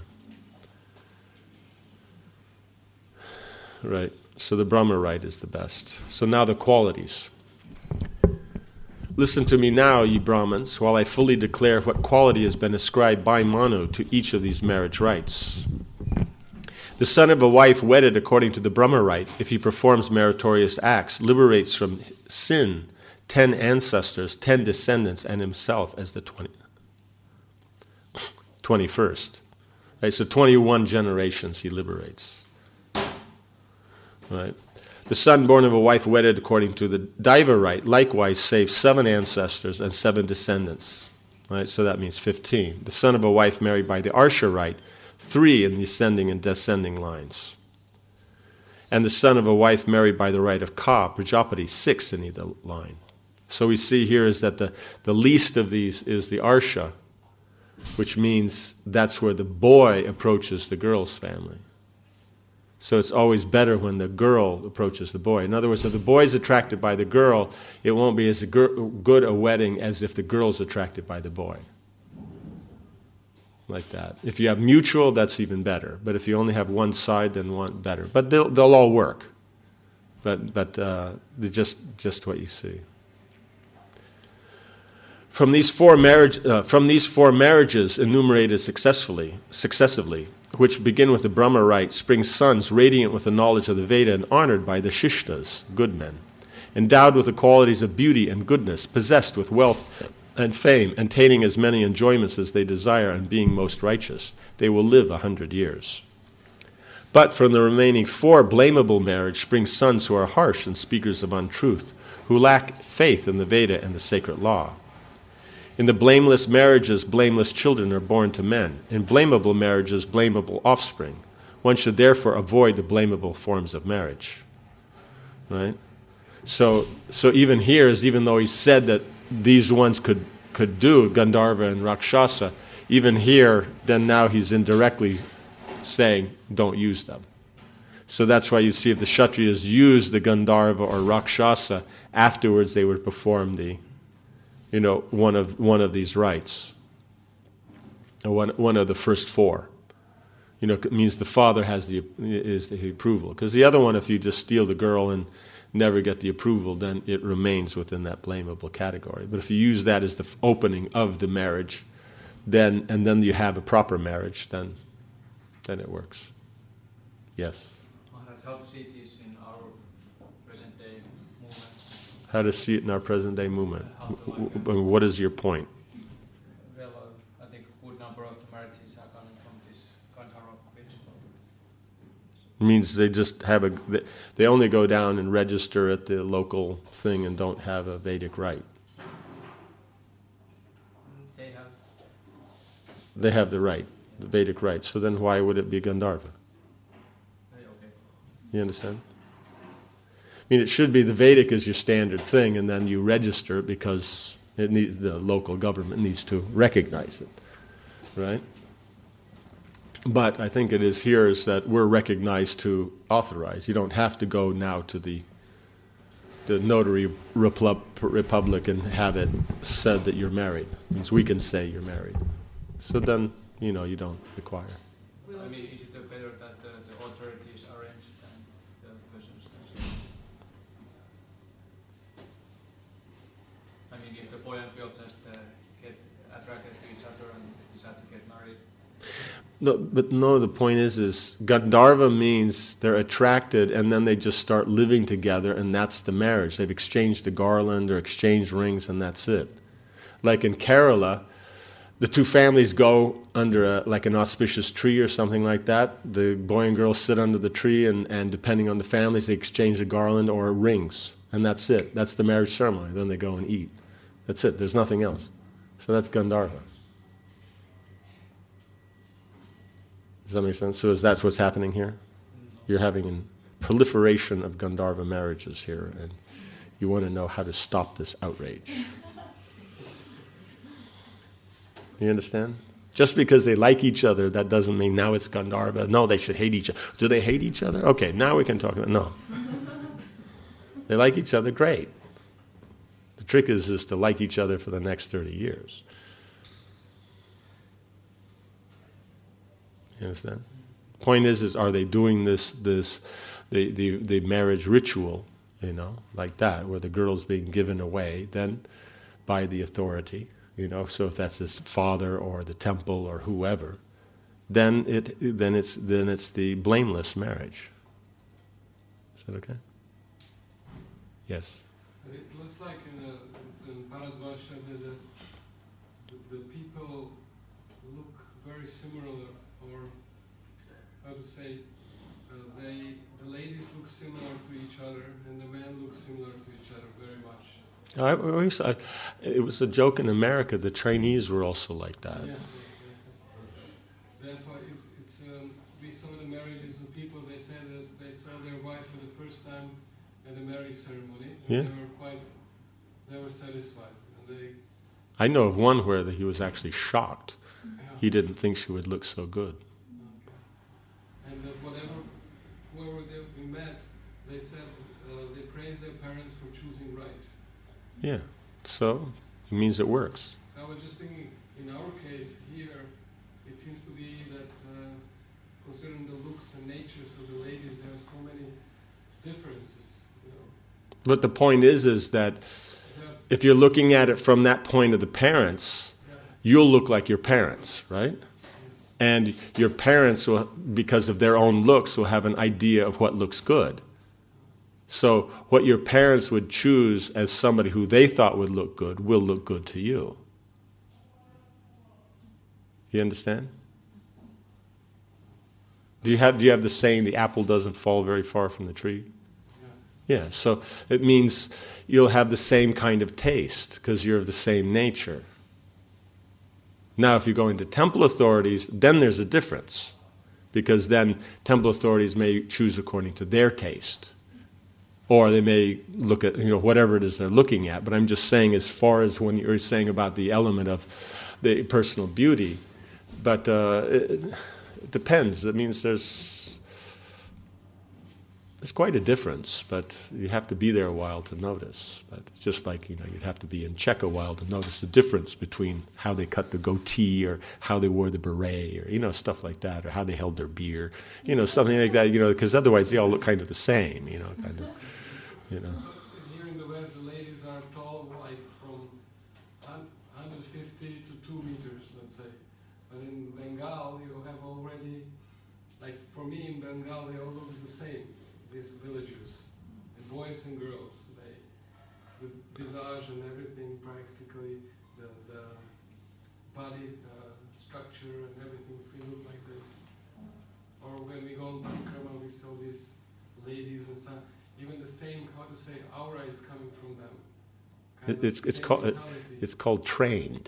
Right. So the Brahma rite is the best. So now the qualities. Listen to me now, ye Brahmins, while I fully declare what quality has been ascribed by Manu to each of these marriage rites. The son of a wife wedded according to the Brahma rite, if he performs meritorious acts, liberates from sin ten ancestors, ten descendants, and himself as the twenty, twenty-first. Right, so twenty-one generations he liberates. Right. The son born of a wife wedded according to the Daiva rite likewise saves seven ancestors and seven descendants. Right, so that means fifteen. The son of a wife married by the Arsha rite, three in the ascending and descending lines. And the son of a wife married by the rite of Ka, Prajapati, six in either line. So we see here is that the, the least of these is the Arsha, which means that's where the boy approaches the girl's family. So it's always better when the girl approaches the boy. In other words, if the boy's attracted by the girl, it won't be as a gir- good a wedding as if the girl's attracted by the boy. Like that. If you have mutual, that's even better. But if you only have one side, then one better. But they'll, they'll all work. But but uh, just just what you see. From these four marriage uh, from these four marriages enumerated successfully successively, which begin with the Brahma rite, spring sons radiant with the knowledge of the Veda and honored by the Shishtas, good men, endowed with the qualities of beauty and goodness, possessed with wealth and fame, attaining as many enjoyments as they desire and being most righteous. They will live a hundred years. But from the remaining four blamable marriage spring sons who are harsh and speakers of untruth, who lack faith in the Veda and the sacred law. In the blameless marriages, blameless children are born to men. In blamable marriages, blamable offspring. One should therefore avoid the blamable forms of marriage. Right? So, so even here, is even though he said that these ones could, could do, Gandharva and Rakshasa, even here, then now he's indirectly saying, don't use them. So that's why you see if the Kshatriyas use the Gandharva or Rakshasa, afterwards they would perform the you know, one of one of these rites, one one of the first four. You know, it means the father has the is the approval. Because the other one, if you just steal the girl and never get the approval, then it remains within that blamable category. But if you use that as the opening of the marriage, then and then you have a proper marriage, then then it works. Yes. How to see this in our present day movement? How to see it in our present day movement. What is your point? Well, uh, I think a good number of the marriages are coming from this Gandharva principle. Means they just have a, they only go down and register at the local thing and don't have a Vedic rite. They have. They have the rite, the Vedic rite. So then why would it be Gandharva? Okay. You understand? I mean, it should be the Vedic is your standard thing, and then you register it because it needs, the local government needs to recognize it, right? But I think it is here is that we're recognized to authorize. You don't have to go now to the the notary repub- republic and have it said that you're married. It means we can say you're married. So then, you know, you don't require. I mean, is it better that the, the authorities arrange than the persons themselves? I mean, if the boy and girl just uh, get attracted to each other and decide to get married. No, but no, the point is, is Gandharva means they're attracted and then they just start living together and that's the marriage. They've exchanged the garland or exchanged rings and that's it. Like in Kerala, the two families go under a, like an auspicious tree or something like that. The boy and girl sit under the tree, and, and depending on the families, they exchange a garland or rings, and that's it. That's the marriage ceremony. Then they go and eat. That's it. There's nothing else. So that's Gandharva. Does that make sense? So is that what's happening here? You're having a proliferation of Gandharva marriages here, and you want to know how to stop this outrage. You understand? Just because they like each other, that doesn't mean now it's Gandharva. No, they should hate each other. Do they hate each other? Okay, now we can talk about it. No. They like each other, great. The trick is, is to like each other for the next thirty years. You understand? Point is, is are they doing this, this the, the, the marriage ritual, you know, like that, where the girl's being given away then by the authority, you know, so if that's his father or the temple or whoever, then it then it's then it's the blameless marriage. Is that okay? Yes. It looks like in, a, it's in Bharadvaja that the, the, the people look very similar, or how to say, uh, they the ladies look similar to each other, and the men look similar to each other very much. I, always, I, it was a joke in America. The Chinese were also like that. Yeah. Therefore, it's, it's um, we saw the marriages of people. They said that they saw their wife for the first time at the marriage ceremony, and Yeah. they were quite, they were satisfied, and they. I know of one where he was actually shocked. Yeah. He didn't think she would look so good. Okay. And uh, whatever, whoever they, we met, they said uh, they praised their parents for choosing right. Yeah. So it means it works. So I was just thinking, in our case here, it seems to be that uh, considering the looks and natures of the ladies, there are so many differences. You know. But the point is, is that There- if you're looking at it from that point of the parents, yeah. you'll look like your parents, right? And your parents, will, because of their own looks, will have an idea of what looks good. So what your parents would choose as somebody who they thought would look good will look good to you. You understand? Do you have, do you have the saying, the apple doesn't fall very far from the tree? Yeah, so it means you'll have the same kind of taste because you're of the same nature. Now, if you go into temple authorities, then there's a difference, because then temple authorities may choose according to their taste, or they may look at, you know, whatever it is they're looking at. But I'm just saying, as far as when you're saying about the element of the personal beauty, but uh, it, it depends. It means there's It's quite a difference, but you have to be there a while to notice. But it's just like, you know, you'd have to be in Czech a while to notice the difference between how they cut the goatee or how they wore the beret or, you know, stuff like that, or how they held their beer, you know, something like that, you know, because otherwise they all look kind of the same, you know, kind of, you know. Here in the West, the ladies are tall, like from one hundred fifty to two meters, let's say. But in Bengal, you have already, like for me in Bengal, they all look the same. These villages, and boys and girls, they, the visage and everything, practically, the, the body uh, structure and everything, if we look like this. Or when we go on Parikrama, we saw these ladies and some, even the same, how to say, aura is coming from them. Kind It, it's of it's same called it, mentality. it's called trained.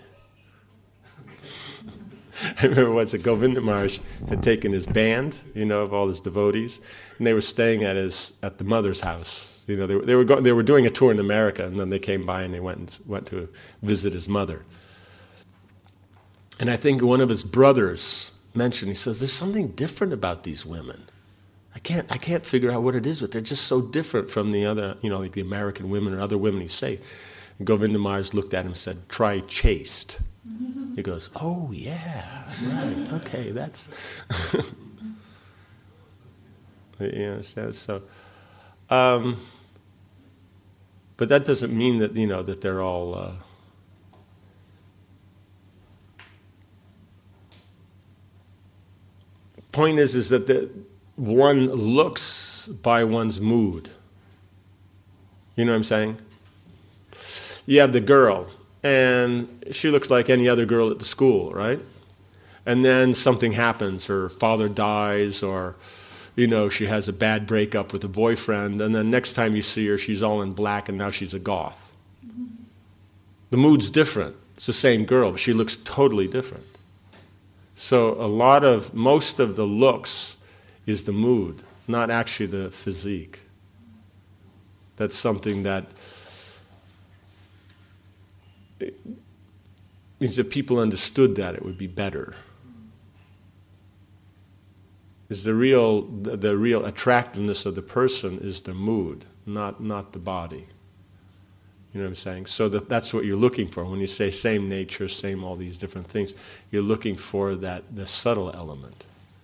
I remember once that Govinda Maharaj had taken his band, you know, of all his devotees, and they were staying at his at the mother's house. You know, they were they were go, they were doing a tour in America, and then they came by and they went and went to visit his mother. And I think one of his brothers mentioned, he says, "There's something different about these women. I can't I can't figure out what it is, but they're just so different from the other, you know, like the American women or other women." He say, and Govinda Maharaj looked at him and said, "Try chaste." He goes, "Oh yeah, right, okay, that's." You understand? So, um, but that doesn't mean that, you know, that they're all. Uh, point is, is that the, one looks by one's mood. You know what I'm saying? You have the girl. and she looks like any other girl at the school, right? And then something happens, her father dies, or, you know, she has a bad breakup with a boyfriend, and then next time you see her, she's all in black, and now she's a goth. The mood's different. It's the same girl, but she looks totally different. So a lot of, most of the looks is the mood, not actually the physique. That's something that means if people understood that, it would be better. Is the real the, the real attractiveness of the person is the mood, not not the body. You know what I'm saying? So that, that's what you're looking for. When you say same nature, same all these different things, you're looking for that the subtle element.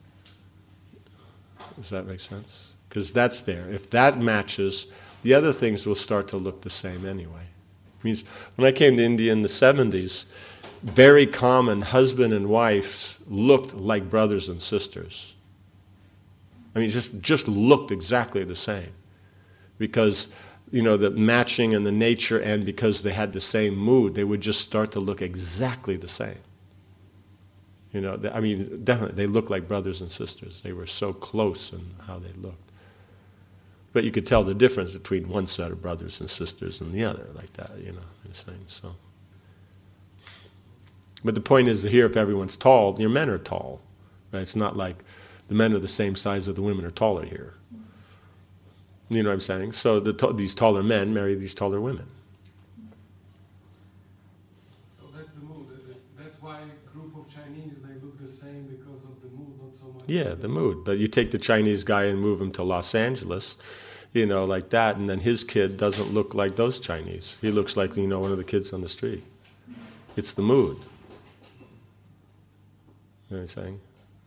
Does that make sense? Because that's there. If that matches, the other things will start to look the same anyway. It means when I came to India in the seventies, very common husband and wives looked like brothers and sisters. I mean, just just looked exactly the same. Because, you know, the matching and the nature, and because they had the same mood, they would just start to look exactly the same. You know, they, I mean, definitely, they looked like brothers and sisters. They were so close in how they looked. But you could tell the difference between one set of brothers and sisters and the other, like that, you know, I'm saying, so. But the point is here, if everyone's tall, your men are tall, right? It's not like the men are the same size as the women are taller here. You know what I'm saying? So the t- these taller men marry these taller women. So that's the mood. That's why a group of Chinese, they look the same because of the mood, not so much. Yeah, the mood. But you take the Chinese guy and move him to Los Angeles, you know, like that, and then his kid doesn't look like those Chinese. He looks like, you know, one of the kids on the street. It's the mood. You know what I'm saying?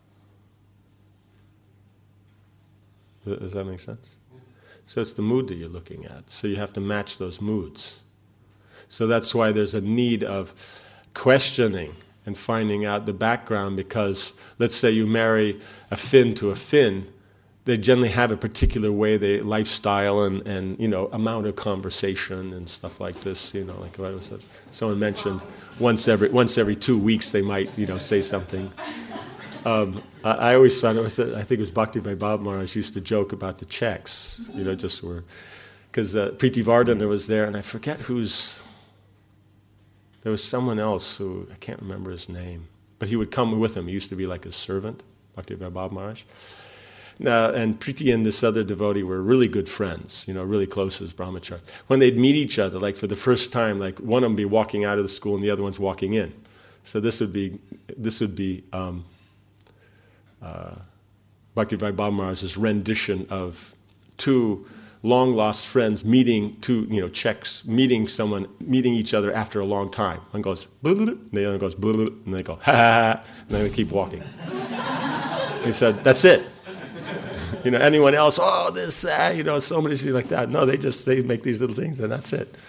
Does that make sense? So it's the mood that you're looking at. So you have to match those moods. So that's why there's a need of questioning and finding out the background, because let's say you marry a Finn to a Finn, they generally have a particular way, they lifestyle and, and you know, amount of conversation and stuff like this, you know, like what was it? Someone mentioned once every once every two weeks they might, you know, say something. Um, I, I always found it was, I think it was Bhakti by Bob Maharaj used to joke about the checks, you know, just were, because uh, Priti Vardhana was there, and I forget who's, there was someone else who, I can't remember his name, but he would come with him. He used to be like his servant, Bhakti by Bob Maharaj. Uh, and Priti and this other devotee were really good friends, you know, really close as brahmachari. When they'd meet each other, like for the first time, like one of them be walking out of the school and the other one's walking in. So this would be, this would be um, uh, Bhakti by Bob Maharaj's rendition of two long-lost friends meeting, two, you know, Czechs, meeting someone, meeting each other after a long time. One goes, blah, blah, blah, and the other goes, blah, blah, blah, and they go, ha, ha, ha, and then they keep walking. He said, that's it. You know, anyone else, oh, this, uh, you know, so many things like that. No, they just, they make these little things and that's it.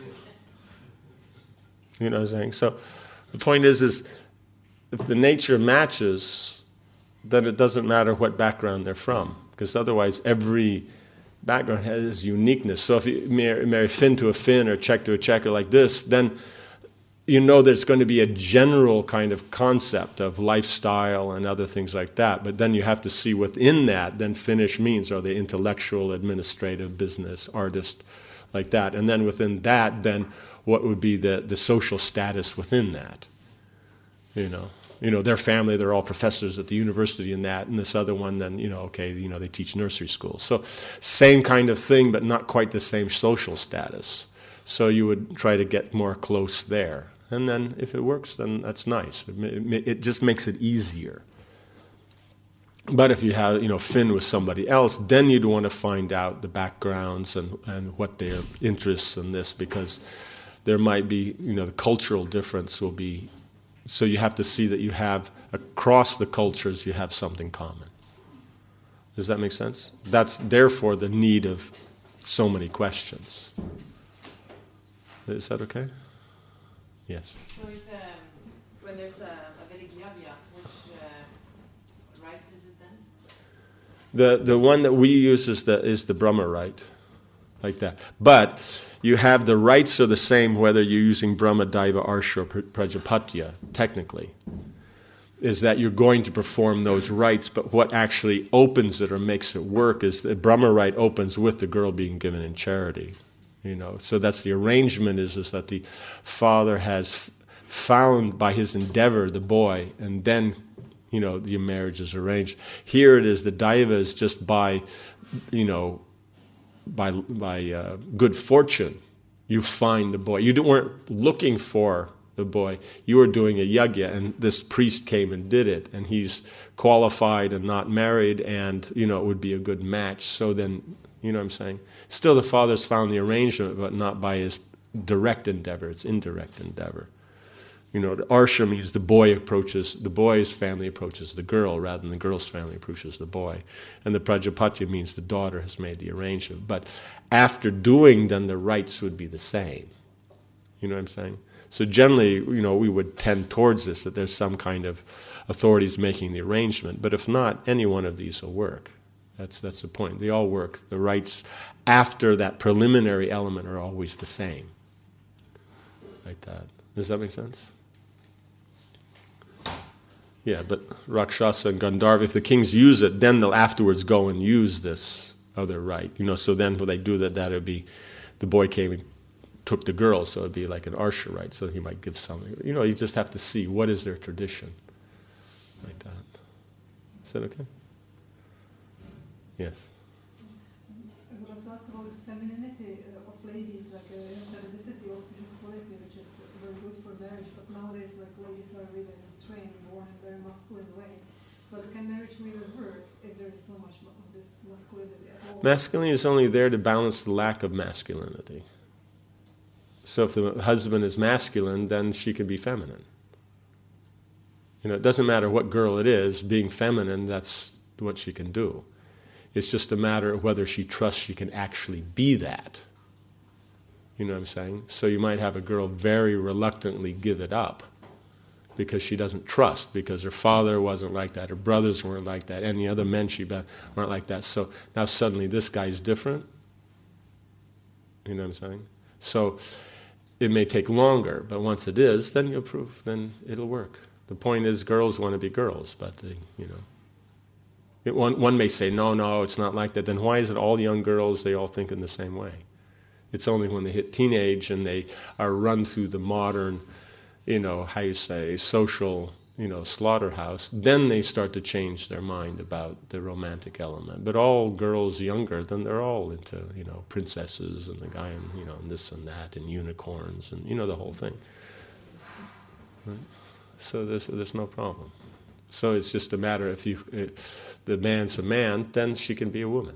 You know what I'm saying? So the point is, is if the nature matches, then it doesn't matter what background they're from, because otherwise every background has uniqueness. So if you marry, marry Finn to a Finn or Czech to a Czech or like this, then you know there's going to be a general kind of concept of lifestyle and other things like that. But then you have to see within that, then Finnish means, are they intellectual, administrative, business, artist, like that. And then within that, then what would be the, the social status within that? You know, you know, their family, they're all professors at the university in that, and this other one, then, you know, okay, you know, they teach nursery school. So same kind of thing, but not quite the same social status. So you would try to get more close there. And then if it works, then that's nice. It, it just makes it easier. But if you have, you know, Finn with somebody else, then you'd want to find out the backgrounds and, and what their interests in this, because there might be, you know, the cultural difference will be, so you have to see that you have, across the cultures, you have something common. Does that make sense? That's therefore the need of so many questions. Is that okay? Yes. So if, um, when there's a, a Vedic yavya, which uh, rite is it then? The the one that we use is the is the Brahma rite. like that. But you have the rights are the same whether you're using Brahma, Daiva, Arsha, or Prajapatya, technically. Is that you're going to perform those rites, but what actually opens it or makes it work is the Brahma rite opens with the girl being given in charity. You know, so that's the arrangement is, is that the father has f- found by his endeavor the boy, and then, you know, your marriage is arranged. Here it is, the Daiva is just by, you know, by by uh, good fortune, you find the boy. You weren't looking for the boy. You were doing a yajna, and this priest came and did it, and he's qualified and not married, and, you know, it would be a good match. So then, you know what I'm saying? Still the father's found the arrangement, but not by his direct endeavor. It's indirect endeavor. You know, the Arsha means the boy approaches, the boy's family approaches the girl rather than the girl's family approaches the boy. And the Prajapatya means the daughter has made the arrangement. But after doing, then the rites would be the same. You know what I'm saying? So generally, you know, we would tend towards this, that there's some kind of authorities making the arrangement. But if not, any one of these will work. That's, that's the point. They all work. The rites after that preliminary element are always the same. Like that. Does that make sense? Yeah, but Rakshasa and Gandharva, if the kings use it, then they'll afterwards go and use this other rite. You know, so then when they do that, that would be, the boy came and took the girl, so it would be like an Arsha rite, so he might give something. You know, you just have to see what is their tradition. Like that. Is that okay? Yes. I would like to ask about this femininity uh, of ladies, like uh, you said, this is the auspicious quality which is very good for marriage, but nowadays like ladies are really trained, born in a very masculine way. But can marriage really work if there is so much of this masculinity at all? Masculinity is only there to balance the lack of masculinity. So if the husband is masculine, then she can be feminine. You know, it doesn't matter what girl it is, being feminine, that's what she can do. It's just a matter of whether she trusts she can actually be that. You know what I'm saying? So you might have a girl very reluctantly give it up because she doesn't trust, because her father wasn't like that, her brothers weren't like that, any other men she met weren't like that. So now suddenly this guy's different. You know what I'm saying? So it may take longer, but once it is, then you'll prove, then it'll work. The point is, girls want to be girls, but they, you know. It, one, one may say, no, no, it's not like that. Then why is it all young girls, they all think in the same way? It's only when they hit teenage and they are run through the modern, you know, how you say, social, you know, slaughterhouse, then they start to change their mind about the romantic element. But all girls younger, then they're all into, you know, princesses and the guy and, you know, and this and that and unicorns and, you know, the whole thing. Right? So there's, there's no problem. So it's just a matter if you, if the man's a man, then she can be a woman.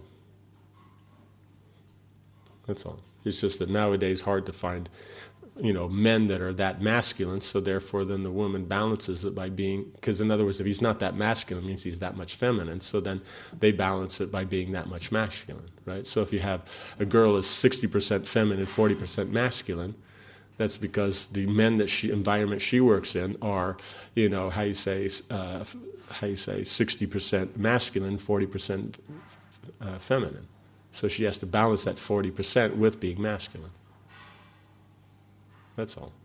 That's all. It's just that nowadays hard to find, you know, men that are that masculine, so therefore then the woman balances it by being, because in other words, if he's not that masculine, it means he's that much feminine, so then they balance it by being that much masculine, right? So if you have a girl is sixty percent feminine, forty percent masculine, that's because the men that she, environment she works in are, you know, how you say, uh, how you say, sixty percent masculine, forty percent uh, feminine. So she has to balance that forty percent with being masculine. That's all.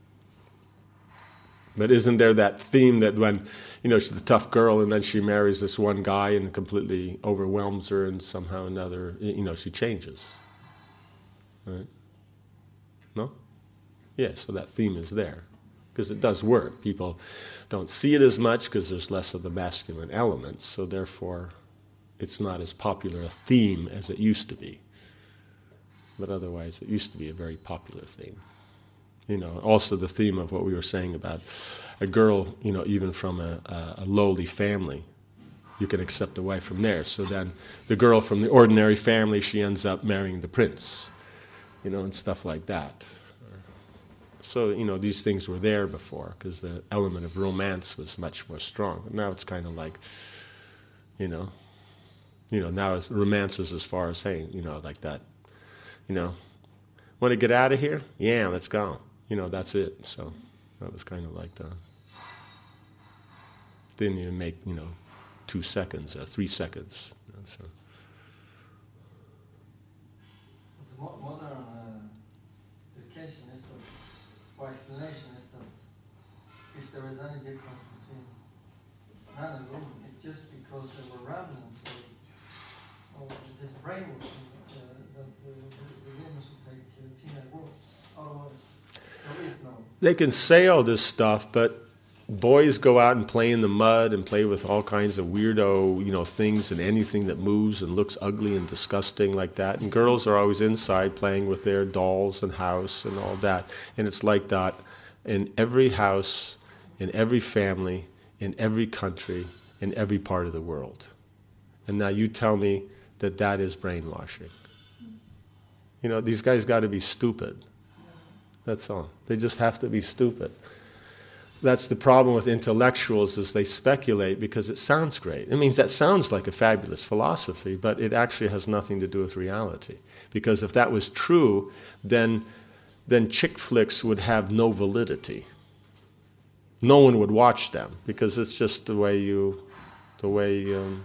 But isn't there that theme that when, you know, she's a tough girl and then she marries this one guy and completely overwhelms her and somehow or another, you know, she changes. Right? No? Yeah, so that theme is there. Because it does work. People don't see it as much because there's less of the masculine elements, so therefore it's not as popular a theme as it used to be. But otherwise it used to be a very popular theme. You know, also the theme of what we were saying about a girl, you know, even from a, a, a lowly family, you can accept a wife from there. So then the girl from the ordinary family, she ends up marrying the prince, you know, and stuff like that. So, you know, these things were there before because the element of romance was much more strong. But now it's kind of like, you know, you know, now it's romances as far as, hey, you know, like that, you know, want to get out of here? Yeah, let's go. You know, that's it. So that was kind of like that. Didn't even make, you know, two seconds or three seconds. You know, so. mo- modern uh, education is that, or explanation is that if there is any difference between man and woman, it's just because there were remnants of, of this brainwashing uh, that uh, the, the women should take uh, female roles. Otherwise, there is no. They can say all this stuff, but boys go out and play in the mud and play with all kinds of weirdo, you know, things and anything that moves and looks ugly and disgusting like that. And girls are always inside playing with their dolls and house and all that. And it's like that in every house, in every family, in every country, in every part of the world. And now you tell me that that is brainwashing. You know, these guys got to be stupid. That's all. They just have to be stupid. That's the problem with intellectuals, is they speculate because it sounds great. It means that sounds like a fabulous philosophy, but it actually has nothing to do with reality. Because if that was true, then, then chick flicks would have no validity. No one would watch them because it's just the way you, the way um,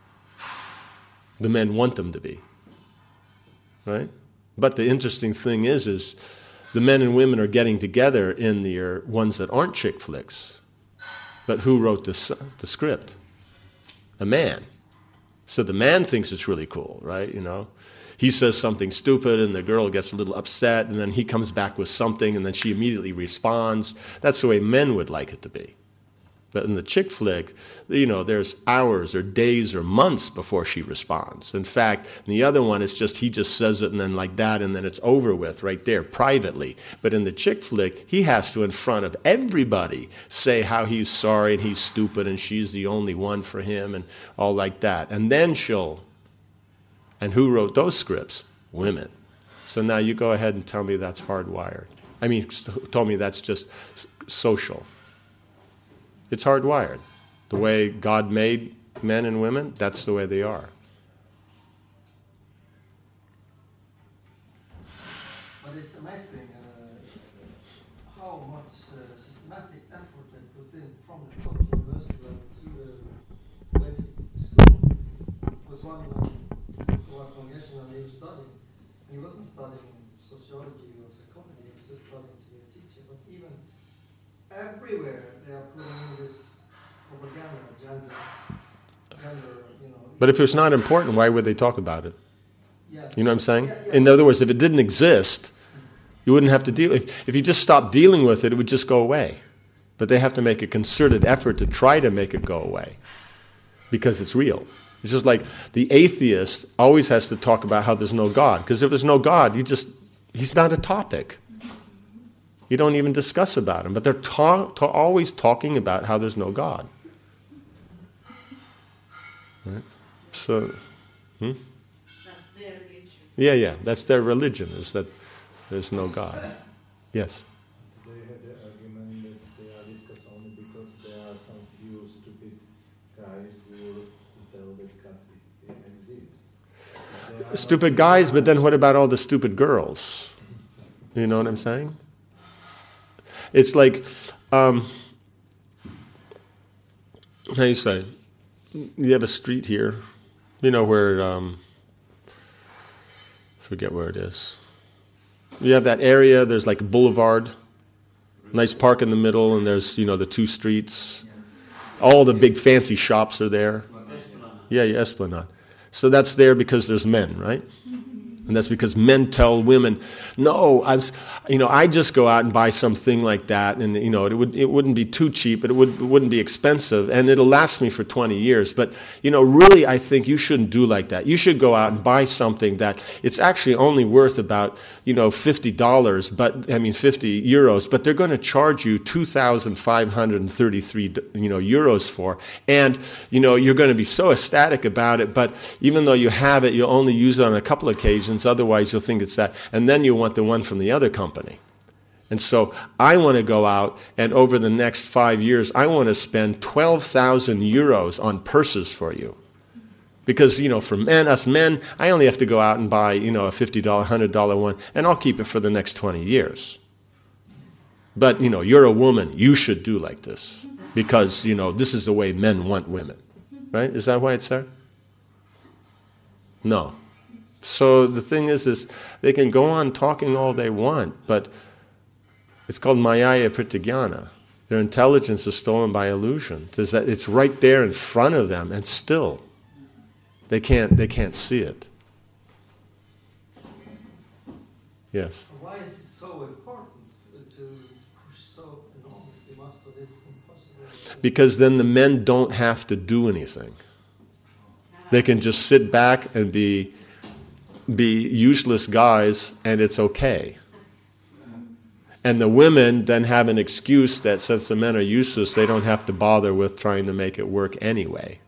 the men want them to be, right? But the interesting thing is, is the men and women are getting together in the ones that aren't chick flicks. But who wrote the, the script? A man. So the man thinks it's really cool, right? You know, he says something stupid and the girl gets a little upset, and then he comes back with something and then she immediately responds. That's the way men would like it to be. But in the chick flick, you know, there's hours or days or months before she responds. In fact, in the other one, it's just he just says it and then like that, and then it's over with right there privately. But in the chick flick, he has to, in front of everybody, say how he's sorry and he's stupid and she's the only one for him and all like that. And then she'll... And who wrote those scripts? Women. So now you go ahead and tell me that's hardwired. I mean, tell me that's just social. It's hardwired. The way God made men and women, that's the way they are. But it's amazing uh, how much uh, systematic effort they put in from the top university level to the basic school. It was one uh, one congregation when he was studying. He wasn't studying sociology or psychology, he was just studying to be a teacher. But even everywhere they are putting in this propaganda, gender, gender, you know. But if it's not important, why would they talk about it? Yeah. You know what I'm saying? Yeah, yeah. In other words, if it didn't exist, you wouldn't have to deal. If, if you just stopped dealing with it, it would just go away. But they have to make a concerted effort to try to make it go away because it's real. It's just like the atheist always has to talk about how there's no God. Because if there's no God, you just he's not a topic. You don't even discuss about him. But they're ta- ta- always talking about how there's no God. Right? So, hmm? That's their religion. Yeah, yeah, that's their religion, is that there's no God. Yes? They had the argument that they are discussed only because there are some few stupid guys who tell that God exists. They are Stupid not- guys, but then what about all the stupid girls? You know what I'm saying? It's like, um, how do you say? You have a street here, you know where, um, forget where it is. You have that area, there's like a boulevard, nice park in the middle, and there's, you know, the two streets. All the big fancy shops are there. Yeah, yeah, Esplanade. So that's there because there's men, right? And that's because men tell women, no, I was, you know, I just go out and buy something like that, and you know, it would it wouldn't be too cheap, but it would it wouldn't be expensive, and it'll last me for twenty years. But you know, really, I think you shouldn't do like that. You should go out and buy something that it's actually only worth about you know fifty dollars, but I mean fifty euros, but they're going to charge you two thousand five hundred and thirty-three you know euros for, and you know you're going to be so ecstatic about it. But even though you have it, you'll only use it on a couple of occasions. Otherwise, you'll think it's that. And then you want the one from the other company. And so I want to go out, and over the next five years, I want to spend twelve thousand euros on purses for you. Because, you know, for men, us men, I only have to go out and buy, you know, a fifty dollars, one hundred dollars one, and I'll keep it for the next twenty years. But, you know, you're a woman. You should do like this. Because, you know, this is the way men want women. Right? Is that why it's there? No. So the thing is, is they can go on talking all they want, but it's called Mayaya Prityagyana. Their intelligence is stolen by illusion. There's that, it's right there in front of them, and still they can't they can't see it. Yes. Why is it so important to push so enormously much for this impossible? Because then the men don't have to do anything. They can just sit back and be be useless guys, and it's okay. And the women then have an excuse that since the men are useless, they don't have to bother with trying to make it work anyway.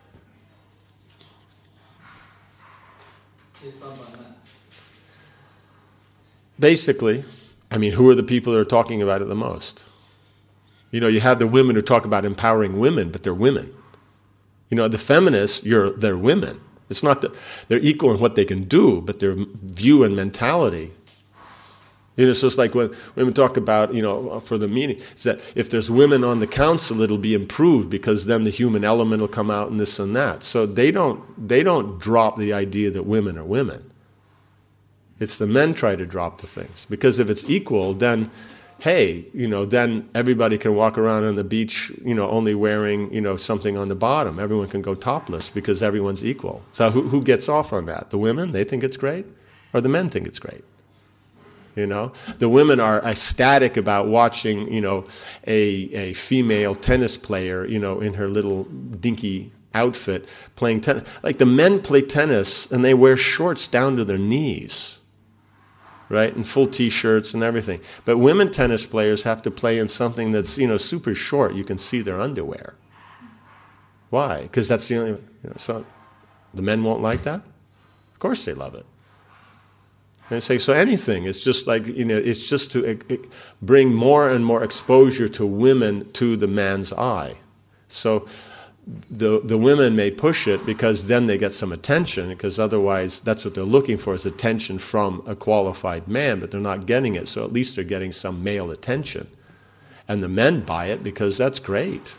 Basically, I mean, who are the people that are talking about it the most? You know, you have the women who talk about empowering women, but they're women. You know, the feminists, you're, they're women. It's not that they're equal in what they can do, but their view and mentality. You know, so it's like when women talk about, you know, for the meeting, it's that if there's women on the council, it'll be improved because then the human element will come out and this and that. So they don't, they don't drop the idea that women are women. It's the men try to drop the things. Because if it's equal, then, hey, you know, then everybody can walk around on the beach, you know, only wearing, you know, something on the bottom. Everyone can go topless because everyone's equal. So who, who gets off on that? The women, they think it's great? Or the men think it's great? You know, the women are ecstatic about watching, you know, a, a female tennis player, you know, in her little dinky outfit playing tennis. Like the men play tennis and they wear shorts down to their knees, right? And full t-shirts and everything. But women tennis players have to play in something that's, you know, super short. You can see their underwear. Why? Because that's the only, you know, so the men won't like that? Of course they love it. And I say, so anything, it's just like, you know, it's just to uh, bring more and more exposure to women to the man's eye. So the the women may push it because then they get some attention, because otherwise that's what they're looking for, is attention from a qualified man, but they're not getting it, so at least they're getting some male attention. And the men buy it because that's great.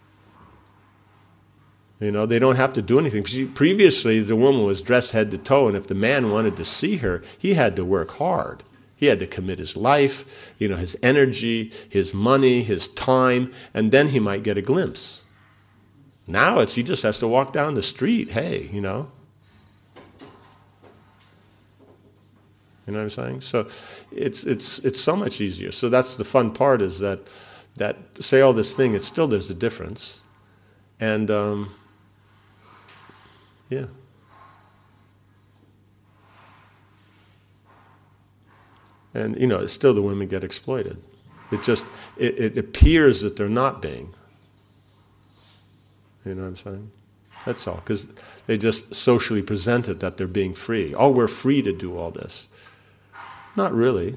You know, they don't have to do anything. Previously, the woman was dressed head to toe, and if the man wanted to see her, he had to work hard. He had to commit his life, you know, his energy, his money, his time, and then he might get a glimpse. Now it's he just has to walk down the street, hey, you know. You know what I'm saying? So it's it's it's so much easier. So that's the fun part, is that that say all this thing, it's still there's a difference. And um yeah. And, you know, still the women get exploited. It just, it, it appears that they're not being. You know what I'm saying? That's all. Because they just socially present it that they're being free. Oh, we're free to do all this. Not really.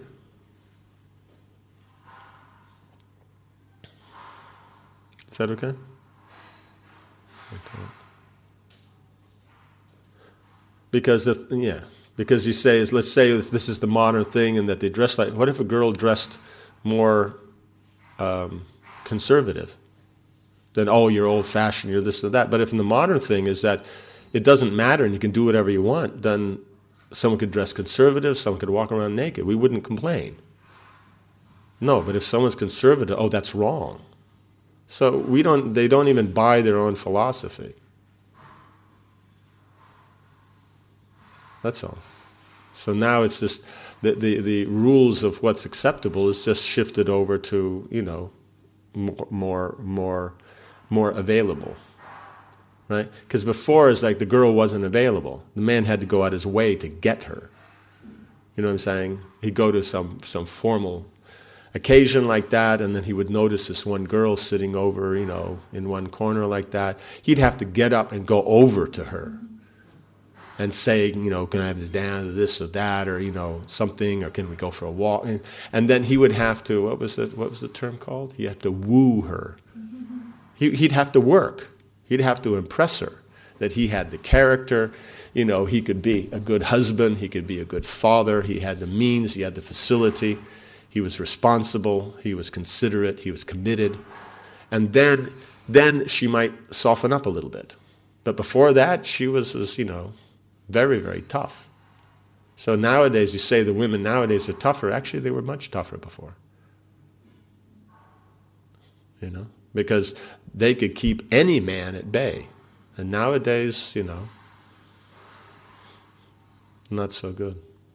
Is that okay? Because, the, yeah, because you say, is let's say this is the modern thing and that they dress like, what if a girl dressed more um, conservative? Then, oh, you're old-fashioned, you're this or that. But if the modern thing is that it doesn't matter and you can do whatever you want, then someone could dress conservative, someone could walk around naked. We wouldn't complain. No, but if someone's conservative, oh, that's wrong. So we don't, they don't even buy their own philosophy. That's all. So now it's just the, the the rules of what's acceptable is just shifted over to, you know, more more more, more available, right? Because before it's like the girl wasn't available. The man had to go out his way to get her. You know what I'm saying? He'd go to some some formal occasion like that, and then he would notice this one girl sitting over, you know, in one corner like that. He'd have to get up and go over to her and say, you know, can I have this dance or this or that, or, you know, something, or can we go for a walk? And, and then he would have to, what was the, what was the term called? He'd have to woo her. He, he'd have to work. He'd have to impress her that he had the character, you know, he could be a good husband, he could be a good father, he had the means, he had the facility, he was responsible, he was considerate, he was committed. And then, then she might soften up a little bit. But before that, she was, as, you know, very, very tough. So nowadays, you say the women nowadays are tougher. Actually, they were much tougher before. You know, because they could keep any man at bay. And nowadays, you know, not so good.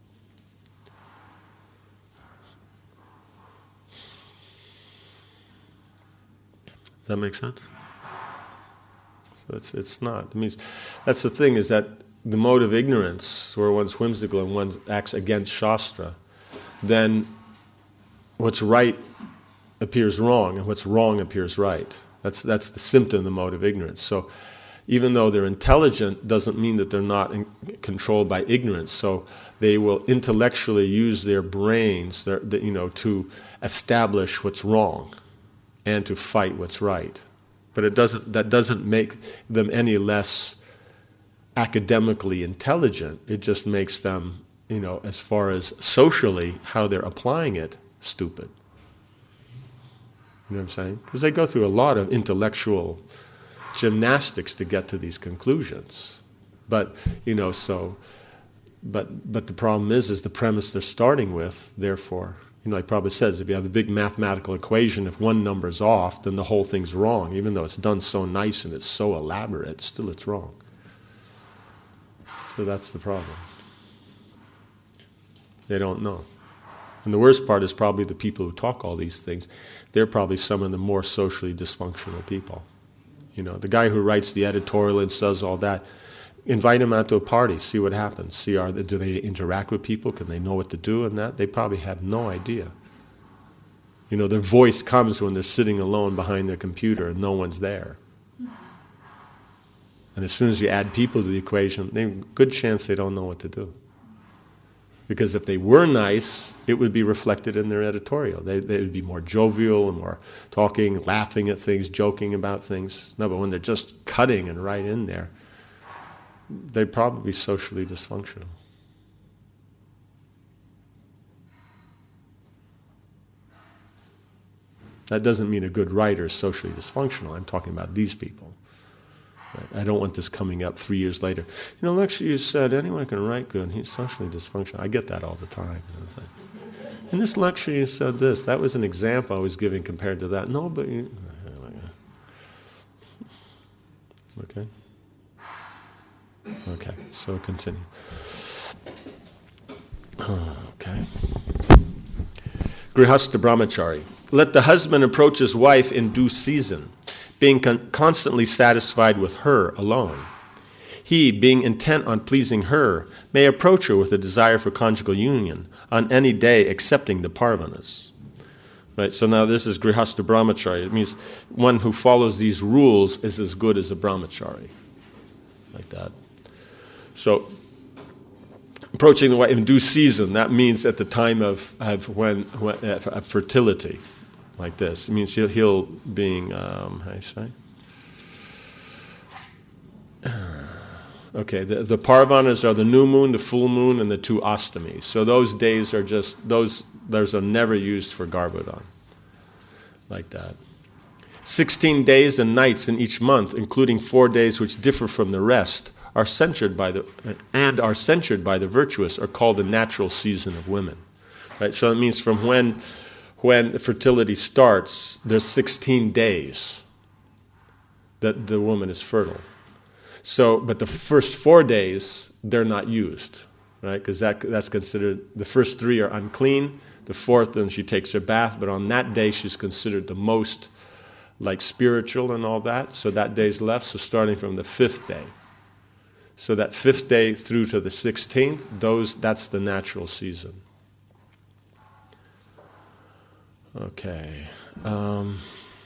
Does that make sense? So it's it's not. It means that's the thing, is that the mode of ignorance, where one's whimsical and one acts against Shastra, then what's right appears wrong, and what's wrong appears right. That's that's the symptom of the mode of ignorance. So even though they're intelligent, doesn't mean that they're not in, controlled by ignorance. So they will intellectually use their brains, their, the, you know, to establish what's wrong and to fight what's right. But it doesn't. That doesn't make them any less academically intelligent. It just makes them, you know, as far as socially how they're applying it, stupid. You know what I'm saying? Because they go through a lot of intellectual gymnastics to get to these conclusions. But, you know, so, but but the problem is, is the premise they're starting with, therefore, you know, like Prabhupada says, if you have a big mathematical equation, if one number's off, then the whole thing's wrong. Even though it's done so nice and it's so elaborate, still it's wrong. So that's the problem. They don't know. And the worst part is probably the people who talk all these things. They're probably some of the more socially dysfunctional people. You know, the guy who writes the editorial and says all that, invite him out to a party, see what happens. See, are they, do they interact with people? Can they know what to do and that? They probably have no idea. You know, their voice comes when they're sitting alone behind their computer and no one's there. And as soon as you add people to the equation, there's a good chance they don't know what to do. Because if they were nice, it would be reflected in their editorial. They they would be more jovial and more talking, laughing at things, joking about things. No, but when they're just cutting and right in there, they'd probably be socially dysfunctional. That doesn't mean a good writer is socially dysfunctional. I'm talking about these people. Right? I don't want this coming up three years later. You know, lecture you said anyone can write good. He's socially dysfunctional. I get that all the time. You know, like, in this lecture you said this. That was an example I was giving compared to that. No, but you... Okay. Okay, so continue. Okay. Grihastha Brahmachari. Let the husband approach his wife in due season, being con- constantly satisfied with her alone. He, being intent on pleasing her, may approach her with a desire for conjugal union on any day excepting the Parvanas. Right, so now this is Grihastha Brahmachari. It means one who follows these rules is as good as a Brahmachari. Like that. So, approaching the wife in due season, that means at the time of, of when, when of fertility, like this. It means he'll, he'll being, um, how do you say? Okay, the, the Parvanas are the new moon, the full moon, and the two Astamis. So those days are just, those, those are never used for Garbhodan. Like that. Sixteen days and nights in each month, including four days which differ from the rest, are censured by the and are censured by the virtuous, are called the natural season of women. Right? So it means from when when fertility starts, there's sixteen days that the woman is fertile. So, but the first four days they're not used, right? Because that that's considered, the first three are unclean. The fourth, then she takes her bath, but on that day she's considered the most like spiritual and all that. So that day's left. So starting from the fifth day. So that fifth day through to the sixteenth, those that's the natural season. Okay. Um,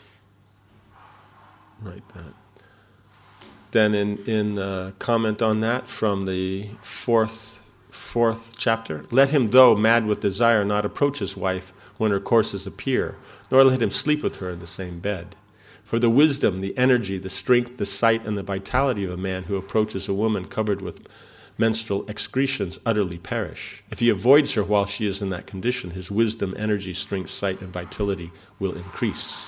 right that. Then in, in uh, comment on that from the fourth fourth chapter, let him, though mad with desire, not approach his wife when her courses appear, nor let him sleep with her in the same bed. For the wisdom, the energy, the strength, the sight, and the vitality of a man who approaches a woman covered with menstrual excretions utterly perish. If he avoids her while she is in that condition, his wisdom, energy, strength, sight, and vitality will increase.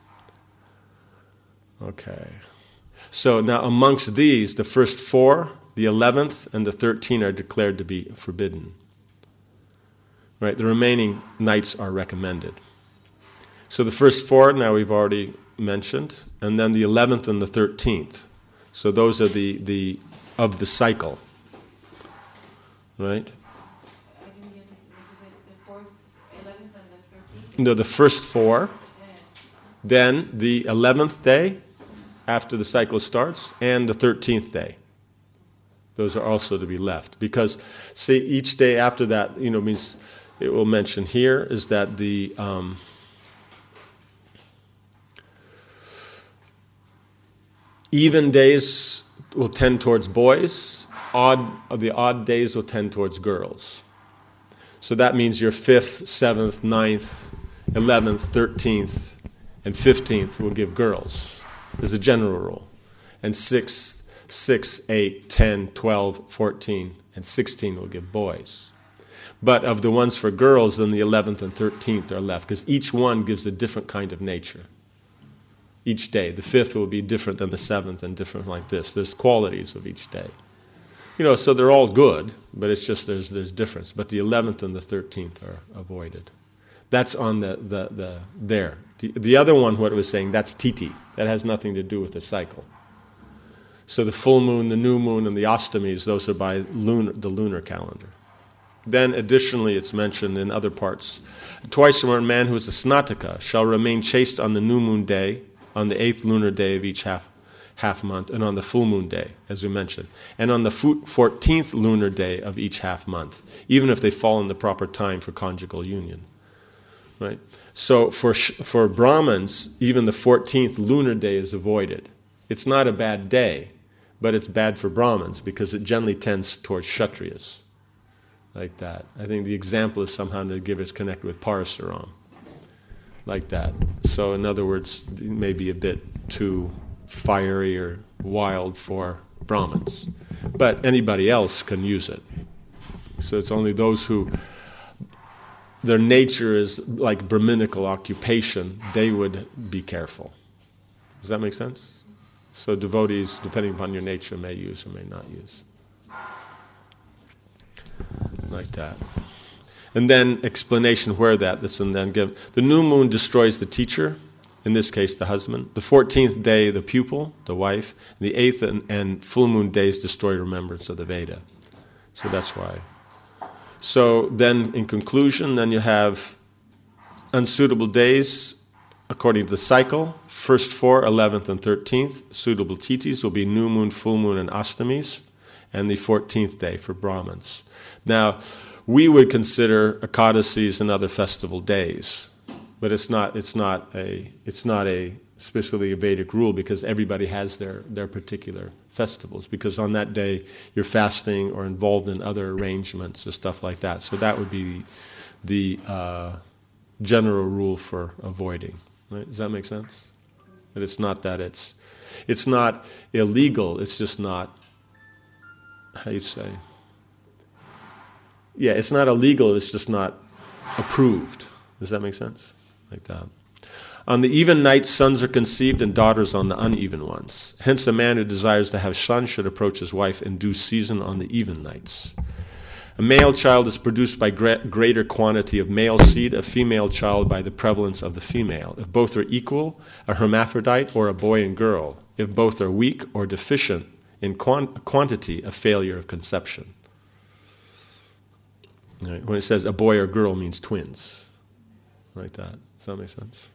Okay. So now amongst these, the first four The eleventh and the thirteenth are declared to be forbidden. Right? The remaining nights are recommended. So the first four, now we've already mentioned, and then the eleventh and the thirteenth. So those are the, the of the cycle. Right? I didn't get it. Did you say the fourth, eleventh, and the thirteenth? No, the first four. Then the eleventh day, after the cycle starts, and the thirteenth day. Those are also to be left. Because, see, each day after that, you know, means it will mention here is that the um, even days will tend towards boys, odd the odd days will tend towards girls. So that means your fifth, seventh, ninth, eleventh, thirteenth, and fifteenth will give girls, as a general rule. And six, six, eight, ten, twelve, fourteen, and sixteen will give boys. But of the ones for girls, then the eleventh and thirteenth are left, because each one gives a different kind of nature. Each day. The fifth will be different than the seventh and different like this. There's qualities of each day. You know, so they're all good, but it's just there's there's difference. But the eleventh and the thirteenth are avoided. That's on the, the, the there. The, the other one, what it was saying, that's Titi. That has nothing to do with the cycle. So the full moon, the new moon, and the Ashtamis, those are by lunar, the lunar calendar. Then additionally, it's mentioned in other parts. Twice a man who is a Snataka shall remain chaste on the new moon day, on the eighth lunar day of each half half month, and on the full moon day, as we mentioned, and on the fourteenth lunar day of each half month, even if they fall in the proper time for conjugal union. Right? So for for Brahmins, even the fourteenth lunar day is avoided. It's not a bad day, but it's bad for Brahmins because it generally tends towards Kshatriyas. Like that. I think the example is somehow to give us connected with Parasuram. Like that. So in other words, it may be a bit too fiery or wild for Brahmins. But anybody else can use it. So it's only those who, their nature is like Brahminical occupation, they would be careful. Does that make sense? So devotees, depending upon your nature, may use or may not use. Like that. And then explanation where that, this and then give. The new moon destroys the teacher, in this case the husband. The fourteenth day, the pupil, the wife. The eighth and, and full moon days destroy remembrance of the Veda. So that's why. So then in conclusion, then you have unsuitable days according to the cycle. First four, eleventh and thirteenth. Suitable titis will be new moon, full moon, and ashtamis. And the fourteenth day for Brahmins. Now, we would consider Ekadasis and other festival days, but it's not. It's not a. It's not a specifically a Vedic rule because everybody has their their particular festivals. Because on that day you're fasting or involved in other arrangements or stuff like that. So that would be the uh, general rule for avoiding. Right? Does that make sense? But it's not that it's. It's not illegal. It's just not. How you say? Yeah, it's not illegal, it's just not approved. Does that make sense? Like that. On the even nights, sons are conceived and daughters on the uneven ones. Hence, a man who desires to have sons should approach his wife in due season on the even nights. A male child is produced by gra- greater quantity of male seed, a female child by the prevalence of the female. If both are equal, a hermaphrodite or a boy and girl. If both are weak or deficient in quant- quantity, a failure of conception. Right. When it says a boy or girl means twins. Like that. Does that make sense?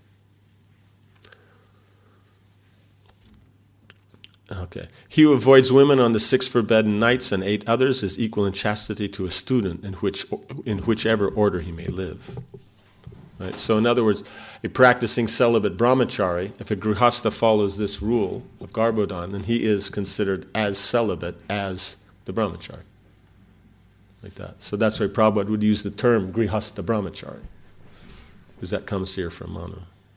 Okay. He who avoids women on the six forbidden nights and eight others is equal in chastity to a student in which in whichever order he may live. Right? So in other words, a practicing celibate brahmachari, if a grihastha follows this rule of Garbhodan, then he is considered as celibate as the brahmachari. Like that. So that's why Prabhupada would use the term grihastha brahmachari, because that comes here from Manu.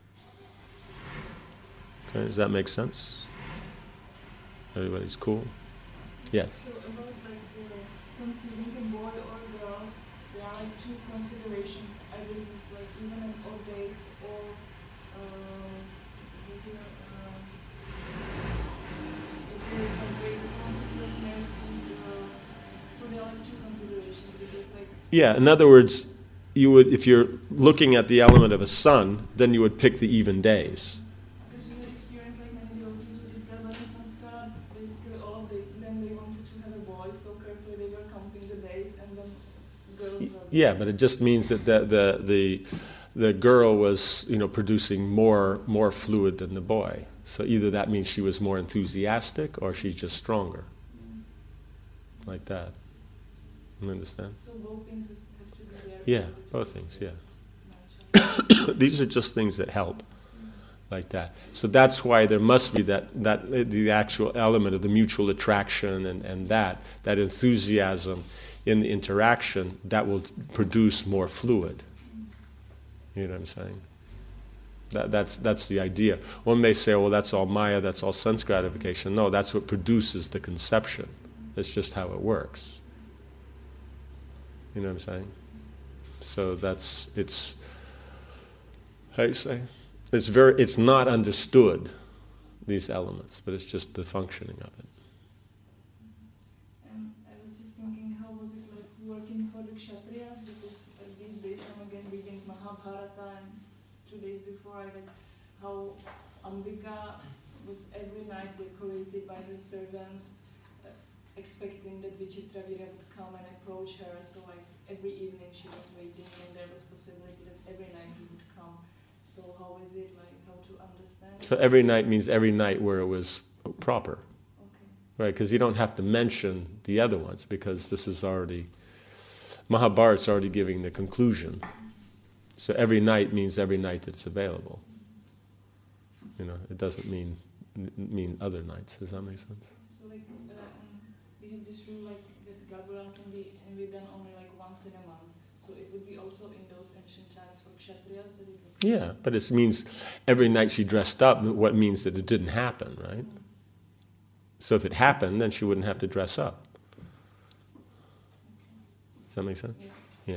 Okay, does that make sense? Everybody's cool? Yes? So about like the conceiving a boy or girl, there are like two considerations. Either it's like even on odd days or uh, you know, uh, if there is a greater quantity of male seed Yeah, in other words, you would, if you're looking at the element of a sun, then you would pick the even days. Because you experience like many devotees who did Garbhadana Sanskara, basically all of the, then they wanted to have a boy, so carefully they were counting the days, and then girls were... Yeah, but it just means that the the the, the girl was, you know, producing more more fluid than the boy. So either that means she was more enthusiastic or she's just stronger. Like that. You understand? So both things have to be there. Yeah, both things, yeah. These are just things that help. Like that. So that's why there must be that, that the actual element of the mutual attraction and, and that, that enthusiasm in the interaction that will produce more fluid. You know what I'm saying? That, that's, that's the idea. One may say, well, that's all Maya, that's all sense gratification. No, that's what produces the conception. That's just how it works. You know what I'm saying? So that's, it's, how do you say? It's very, it's not understood, these elements, but it's just the functioning of it. And I was just thinking, how was it like working for the Kshatriyas? Because uh, these days I'm again reading Mahabharata, and two days before I read how Ambika was every night decorated by her servants, uh, expecting that Vichitravirya would come and approach her. So like every evening she was waiting, and there was possibility that every night he would come. So how is it like, how to understand? So every night means every night where it was proper. Okay. Right, because you don't have to mention the other ones, because this is already, Mahabharata's already giving the conclusion. So every night means every night that's available. You know, it doesn't mean mean other nights. Does that make sense? So like, uh, we have this rule like that Garbhadana can be, and we done only like once in a month. So it would be also in those ancient times for Kshatriyas that it was... Yeah, but it means every night she dressed up, what means that it didn't happen, right? So if it happened, then she wouldn't have to dress up. Does that make sense? Yeah. Yeah.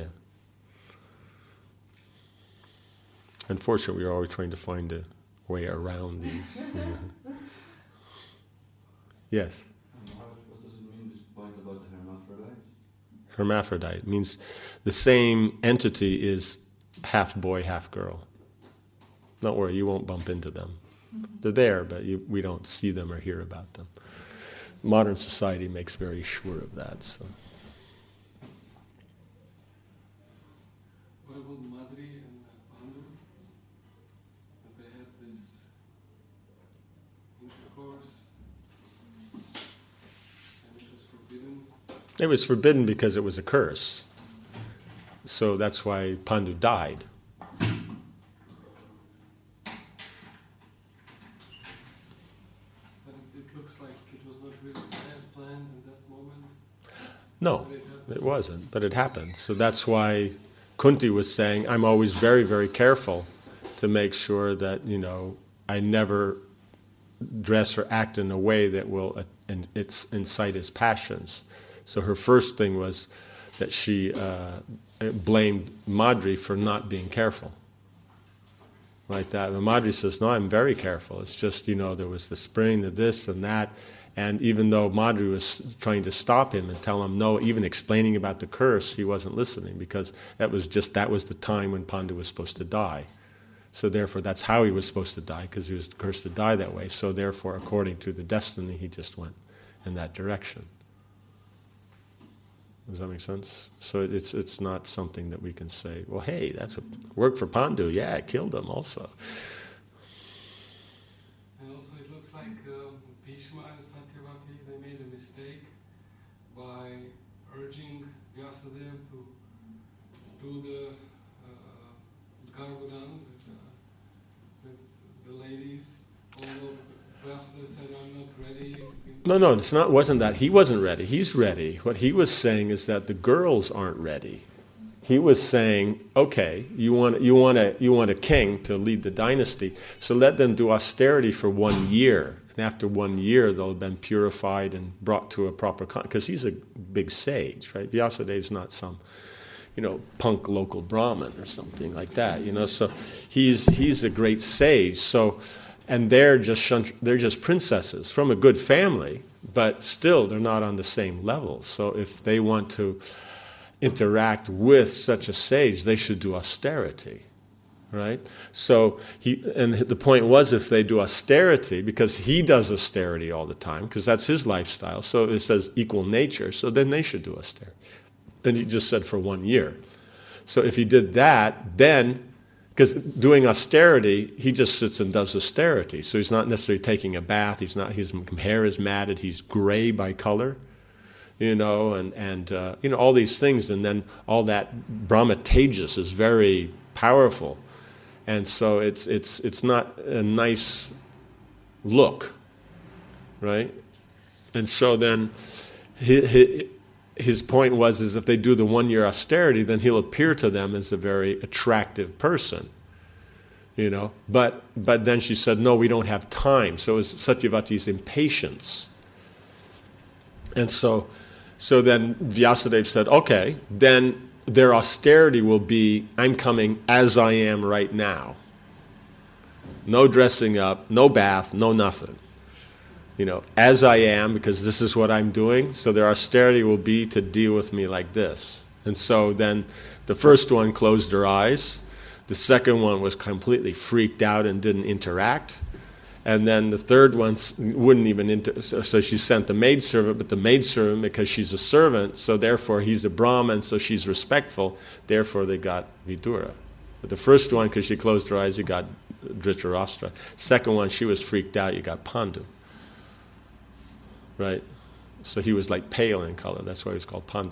Unfortunately, we're always trying to find a way around these. You know. Yes? What does it mean, this point about the hermaphrodite? Hermaphrodite means the same entity is half boy, half girl. Don't worry, you won't bump into them. They're there, but you, we don't see them or hear about them. Modern society makes very sure of that. So. What about Madri and Pandu? That they had this intercourse and it was forbidden? It was forbidden because it was a curse. So that's why Pandu died. But it, it looks like it was not really planned in that moment. No, it wasn't, but it happened. So that's why Kunti was saying, I'm always very, very careful to make sure that, you know, I never dress or act in a way that will uh, in, it's incite his passions. So her first thing was that she uh, blamed Madri for not being careful. Like that. And Madri says, no, I'm very careful. It's just, you know, there was the spring, the this and that. And even though Madri was trying to stop him and tell him no, even explaining about the curse, he wasn't listening, because that was just, that was the time when Pandu was supposed to die. So therefore, that's how he was supposed to die, because he was cursed to die that way. So therefore, according to the destiny, he just went in that direction. Does that make sense? So it's it's not something that we can say, well, hey, that's a work for Pandu. Yeah, I killed him also. And also it looks like um, Bhishma and Satyavati, they made a mistake by urging Vyasadeva to do the uh, Garbhadana with, uh, with the ladies, although Vyasadeva said, I'm not ready. No, no, it's not. Wasn't that he wasn't ready? He's ready. What he was saying is that the girls aren't ready. He was saying, okay, you want you want a you want a king to lead the dynasty, so let them do austerity for one year, and after one year they'll have been purified and brought to a proper con. Because he's a big sage, right? Vyasadeva's not some, you know, punk local Brahmin or something like that, you know. So he's he's a great sage. So. And they're just they're just princesses from a good family, but still they're not on the same level. So if they want to interact with such a sage, they should do austerity, right? So he, and the point was, if they do austerity, because he does austerity all the time, because that's his lifestyle, so it says equal nature, so then they should do austerity. And he just said for one year. So if he did that, then, because doing austerity, he just sits and does austerity. So he's not necessarily taking a bath, he's not, his hair is matted, he's gray by color, you know, and, and uh, you know, all these things, and then all that Brahma Tejas is very powerful. And so it's it's it's not a nice look, right? And so then his, his point was, is if they do the one-year austerity, then he'll appear to them as a very attractive person, you know. But but then she said, no, we don't have time. So it was Satyavati's impatience. And so so then Vyasadeva said, okay, then their austerity will be, I'm coming as I am right now. No dressing up, no bath, no nothing. You know, as I am, because this is what I'm doing, so their austerity will be to deal with me like this. And so then the first one closed her eyes, the second one was completely freaked out and didn't interact, and then the third one wouldn't even inter- so, so she sent the maidservant, but the maidservant, because she's a servant, so therefore he's a Brahmin, so she's respectful, therefore they got Vidura. But the first one, because she closed her eyes, you got Dhritarashtra. Second one, she was freaked out, you got Pandu. Right? So he was like pale in color, that's why he was called Pandu.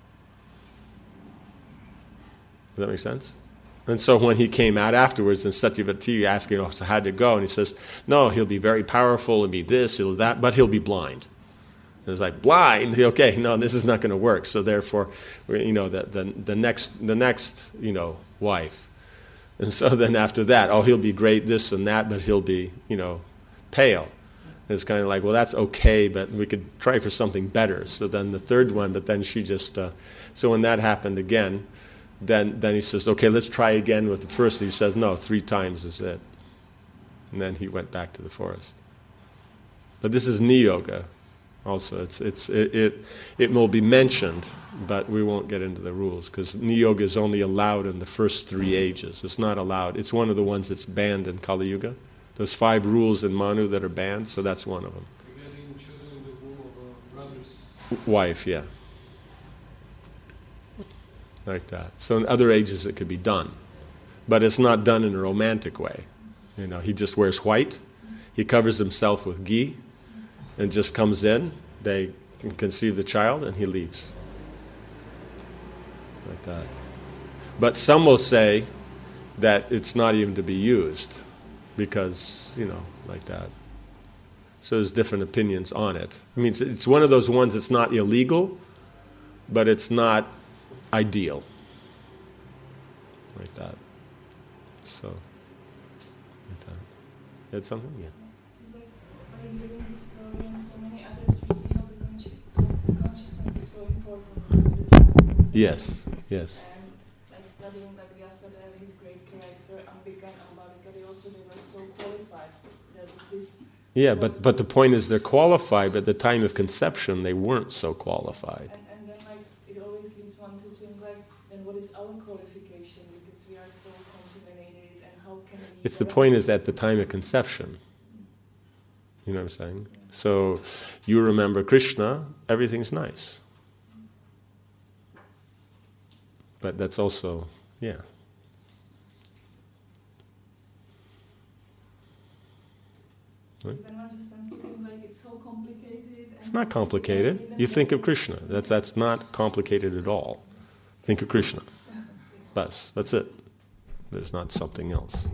Does that make sense? And so when he came out afterwards, and Satyavati asked him, oh, so how'd it go? And he says, no, he'll be very powerful, he'll be this, he'll that, but he'll be blind. And it's like, blind? Okay, no, this is not going to work. So therefore, you know, the, the, the next, the next, you know, wife. And so then after that, oh, he'll be great, this and that, but he'll be, you know, pale. And it's kind of like, well, that's okay, but we could try for something better. So then the third one, but then she just, uh, so when that happened again, Then then he says, okay, let's try again with the first. And he says, no, three times is it. And then he went back to the forest. But this is niyoga also. It's, it's, it, it, it will be mentioned, but we won't get into the rules, because niyoga is only allowed in the first three ages. It's not allowed. It's one of the ones that's banned in Kali Yuga. Those five rules in Manu that are banned, so that's one of them. Getting children in the womb of a brother's wife, yeah. Like that. So in other ages it could be done. But it's not done in a romantic way. You know, he just wears white, he covers himself with ghee, and just comes in, they can conceive the child, and he leaves. Like that. But some will say that it's not even to be used, because, you know, like that. So there's different opinions on it. I mean, it's, it's one of those ones that's not illegal, but it's not ideal, like that. So, like that. You had something? Yeah. It's like by hearing this story and so many others, we see how the consci- consciousness is so important. Yes, yes. And like studying like Vyasadeva, his great character, Ambika and Ambalika, they also they were so qualified. There was this. Yeah, but but the point is they're qualified, but at the time of conception they weren't so qualified. And, and then like it always leads one to think like, then what is our qualification, because we are so contaminated, and how can we... It's the point is at the time of conception. You know what I'm saying? So you remember Krishna, everything's nice. But that's also, yeah. Right? Then one just tends to think like it's so complicated. It's not complicated. You think of Krishna. That's that's not complicated at all. Think of Krishna. Bas, that's it. There's not something else.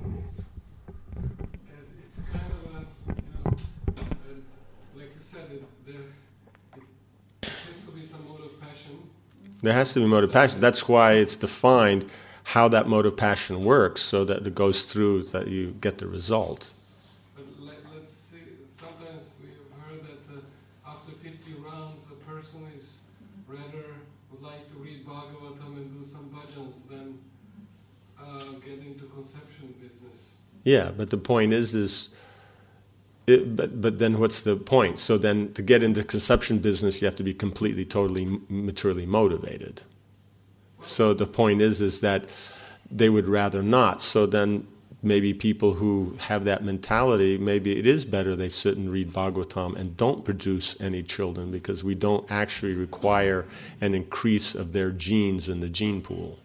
It's kind of a, you know, uh, like you said, it, there it has to be some mode of passion. There has to be mode of passion. That's why it's defined how that mode of passion works, so that it goes through, that you get the result. But let, let's see, sometimes we have heard that uh, after fifty rounds, a person is rather would like to read Bhagavatam and do some bhajans than uh, get into conception business. Yeah, but the point is, is it, but but then what's the point? So then, to get into conception business, you have to be completely, totally, maturely motivated. So the point is, is that they would rather not. So then maybe people who have that mentality, maybe it is better they sit and read Bhagavatam and don't produce any children, because we don't actually require an increase of their genes in the gene pool.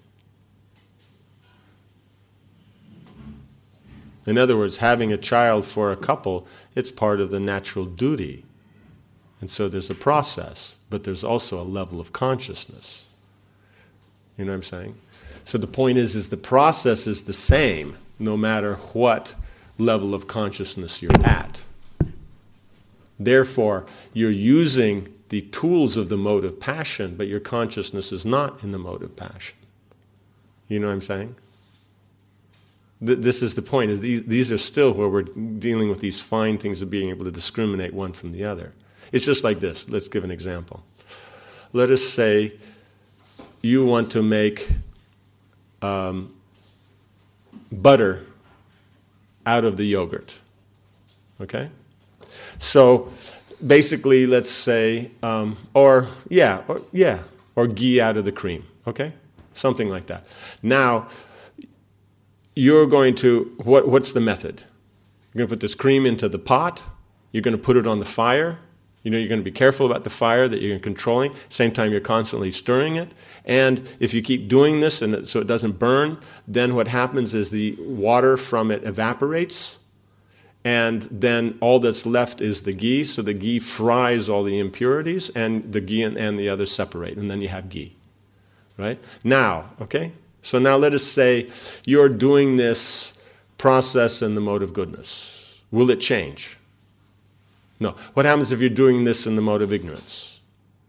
In other words, having a child for a couple, it's part of the natural duty. And so there's a process, but there's also a level of consciousness. You know what I'm saying? So the point is, is the process is the same no matter what level of consciousness you're at. Therefore, you're using the tools of the mode of passion, but your consciousness is not in the mode of passion. You know what I'm saying? Th- this is the point, is these, these are still where we're dealing with these fine things of being able to discriminate one from the other. It's just like this. Let's give an example. Let us say you want to make um, butter out of the yogurt. Okay? So basically, let's say, um, or yeah, or yeah, or ghee out of the cream. Okay? Something like that. Now, you're going to, what, what's the method? You're going to put this cream into the pot. You're going to put it on the fire. You know, you're going to be careful about the fire that you're controlling. Same time, you're constantly stirring it. And if you keep doing this and it, so it doesn't burn, then what happens is the water from it evaporates, and then all that's left is the ghee. So the ghee fries all the impurities, and the ghee and, and the others separate, and then you have ghee. Right? Now, okay? So now let us say you're doing this process in the mode of goodness. Will it change? No. What happens if you're doing this in the mode of ignorance?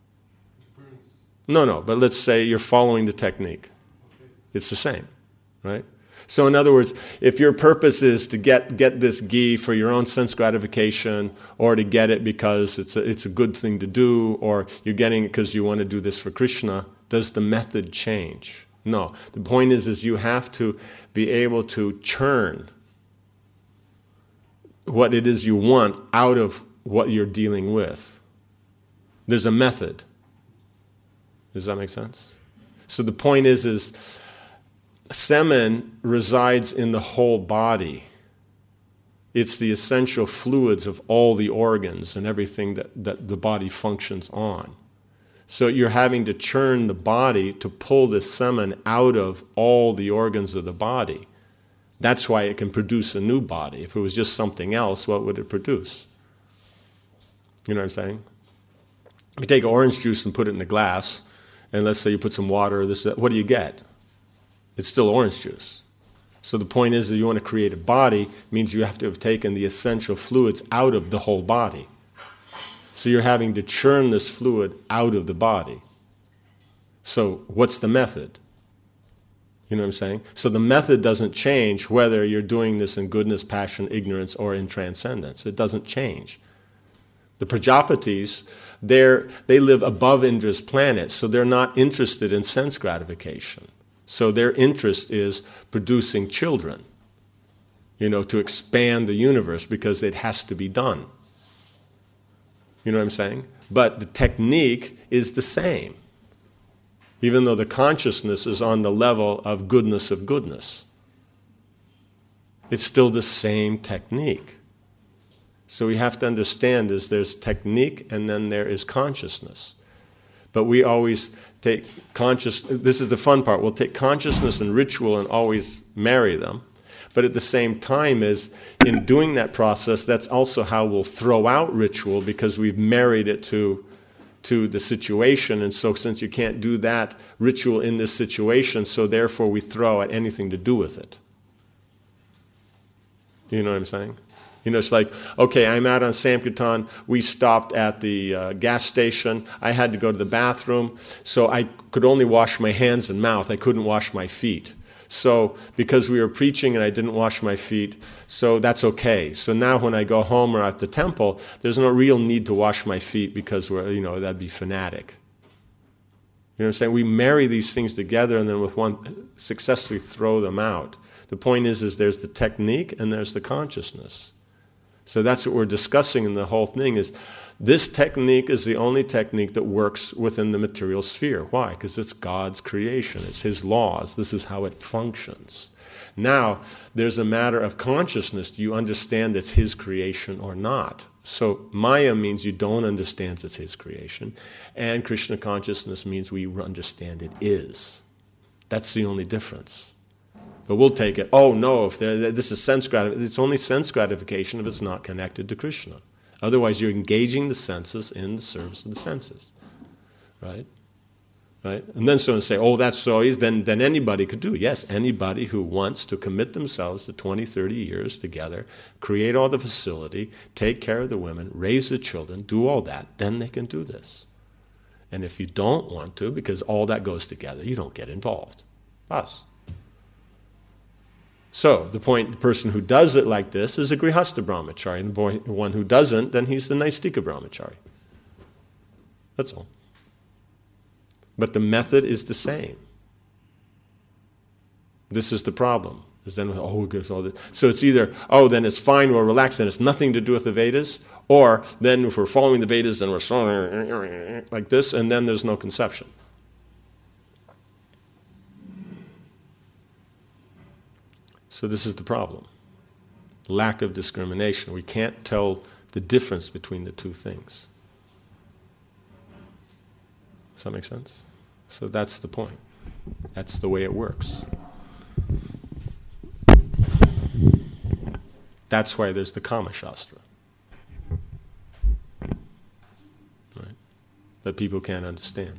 No, no, but let's say you're following the technique. It's the same, right? So in other words, if your purpose is to get, get this ghee for your own sense gratification, or to get it because it's a, it's a good thing to do, or you're getting it because you want to do this for Krishna, does the method change? No. The point is, is you have to be able to churn what it is you want out of what you're dealing with. There's a method. Does that make sense? So the point is, is semen resides in the whole body. It's the essential fluids of all the organs and everything that, that the body functions on. So you're having to churn the body to pull the semen out of all the organs of the body. That's why it can produce a new body. If it was just something else, what would it produce? You know what I'm saying? If you take orange juice and put it in a glass, and let's say you put some water, this, that, what do you get? It's still orange juice. So the point is that you want to create a body, means you have to have taken the essential fluids out of the whole body. So you're having to churn this fluid out of the body. So what's the method? You know what I'm saying? So the method doesn't change whether you're doing this in goodness, passion, ignorance, or in transcendence. It doesn't change. The Prajapatis, they're, they live above Indra's planet, so they're not interested in sense gratification. So their interest is producing children, you know, to expand the universe, because it has to be done. You know what I'm saying? But the technique is the same, even though the consciousness is on the level of goodness of goodness. It's still the same technique. So we have to understand is there's technique and then there is consciousness. But we always take conscious, this is the fun part, we'll take consciousness and ritual and always marry them. But at the same time is, in doing that process, that's also how we'll throw out ritual, because we've married it to, to the situation. And so since you can't do that ritual in this situation, so therefore we throw out anything to do with it. You know what I'm saying? You know, it's like, okay, I'm out on Sankirtan. We stopped at the uh, gas station. I had to go to the bathroom, so I could only wash my hands and mouth. I couldn't wash my feet. So because we were preaching and I didn't wash my feet, so that's okay. So now when I go home or at the temple, there's no real need to wash my feet, because we're, you know, that'd be fanatic. You know what I'm saying? We marry these things together and then with one successfully throw them out. The point is, is there's the technique and there's the consciousness. So that's what we're discussing in the whole thing is this technique is the only technique that works within the material sphere. Why? Because it's God's creation. It's His laws. This is how it functions. Now, there's a matter of consciousness. Do you understand it's His creation or not? So Maya means you don't understand it's His creation, and Krishna consciousness means we understand it is. That's the only difference. But we'll take it, oh no, if this is sense gratification, it's only sense gratification if it's not connected to Krishna. Otherwise you're engaging the senses in the service of the senses. Right? Right? And then someone say, oh, that's so easy, then, then anybody could do it. Yes, anybody who wants to commit themselves to twenty, thirty years together, create all the facility, take care of the women, raise the children, do all that, then they can do this. And if you don't want to, because all that goes together, you don't get involved. Us. So, the point, the person who does it like this is a Grihastha Brahmachari, and the, boy, the one who doesn't, then he's the Naistika Brahmachari. That's all. But the method is the same. This is the problem. Is then, oh, it goes all this. So it's either, oh, then it's fine, we're relaxed, then it's nothing to do with the Vedas, or then if we're following the Vedas, then we're like this, and then there's no conception. So this is the problem. Lack of discrimination. We can't tell the difference between the two things. Does that make sense? So that's the point. That's the way it works. That's why there's the Kama Shastra. Right? That people can't understand.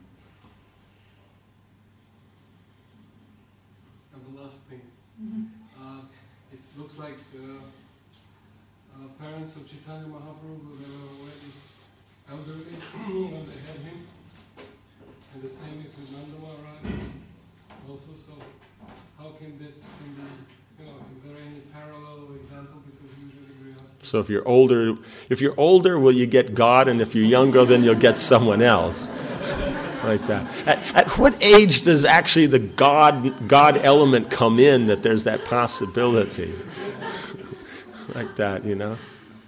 And the last thing. Uh, it looks like uh, uh, parents of Chaitanya Mahaprabhu, they were already elderly when they had him. And the same is with Nanda Maharaj also. So how can this can be, you know, is there any parallel or example? Because usually we ask. So if you're older, if you're older, will you get God? And if you're younger, then you'll get someone else. Like that. At, at what age does actually the God God element come in that there's that possibility? Like that, you know?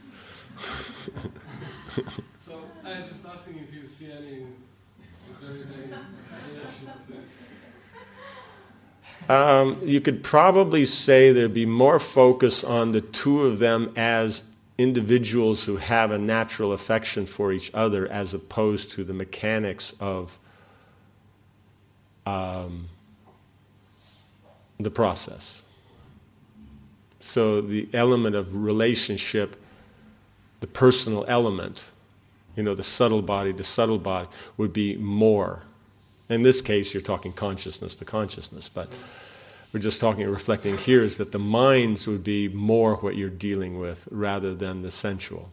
So I'm just asking if you see any, if there is any relation to Um, you could probably say there'd be more focus on the two of them as individuals who have a natural affection for each other as opposed to the mechanics of um, the process. So the element of relationship, the personal element, you know, the subtle body, the subtle body would be more. In this case, you're talking consciousness to consciousness, but we're just talking, reflecting here is that the minds would be more what you're dealing with rather than the sensual.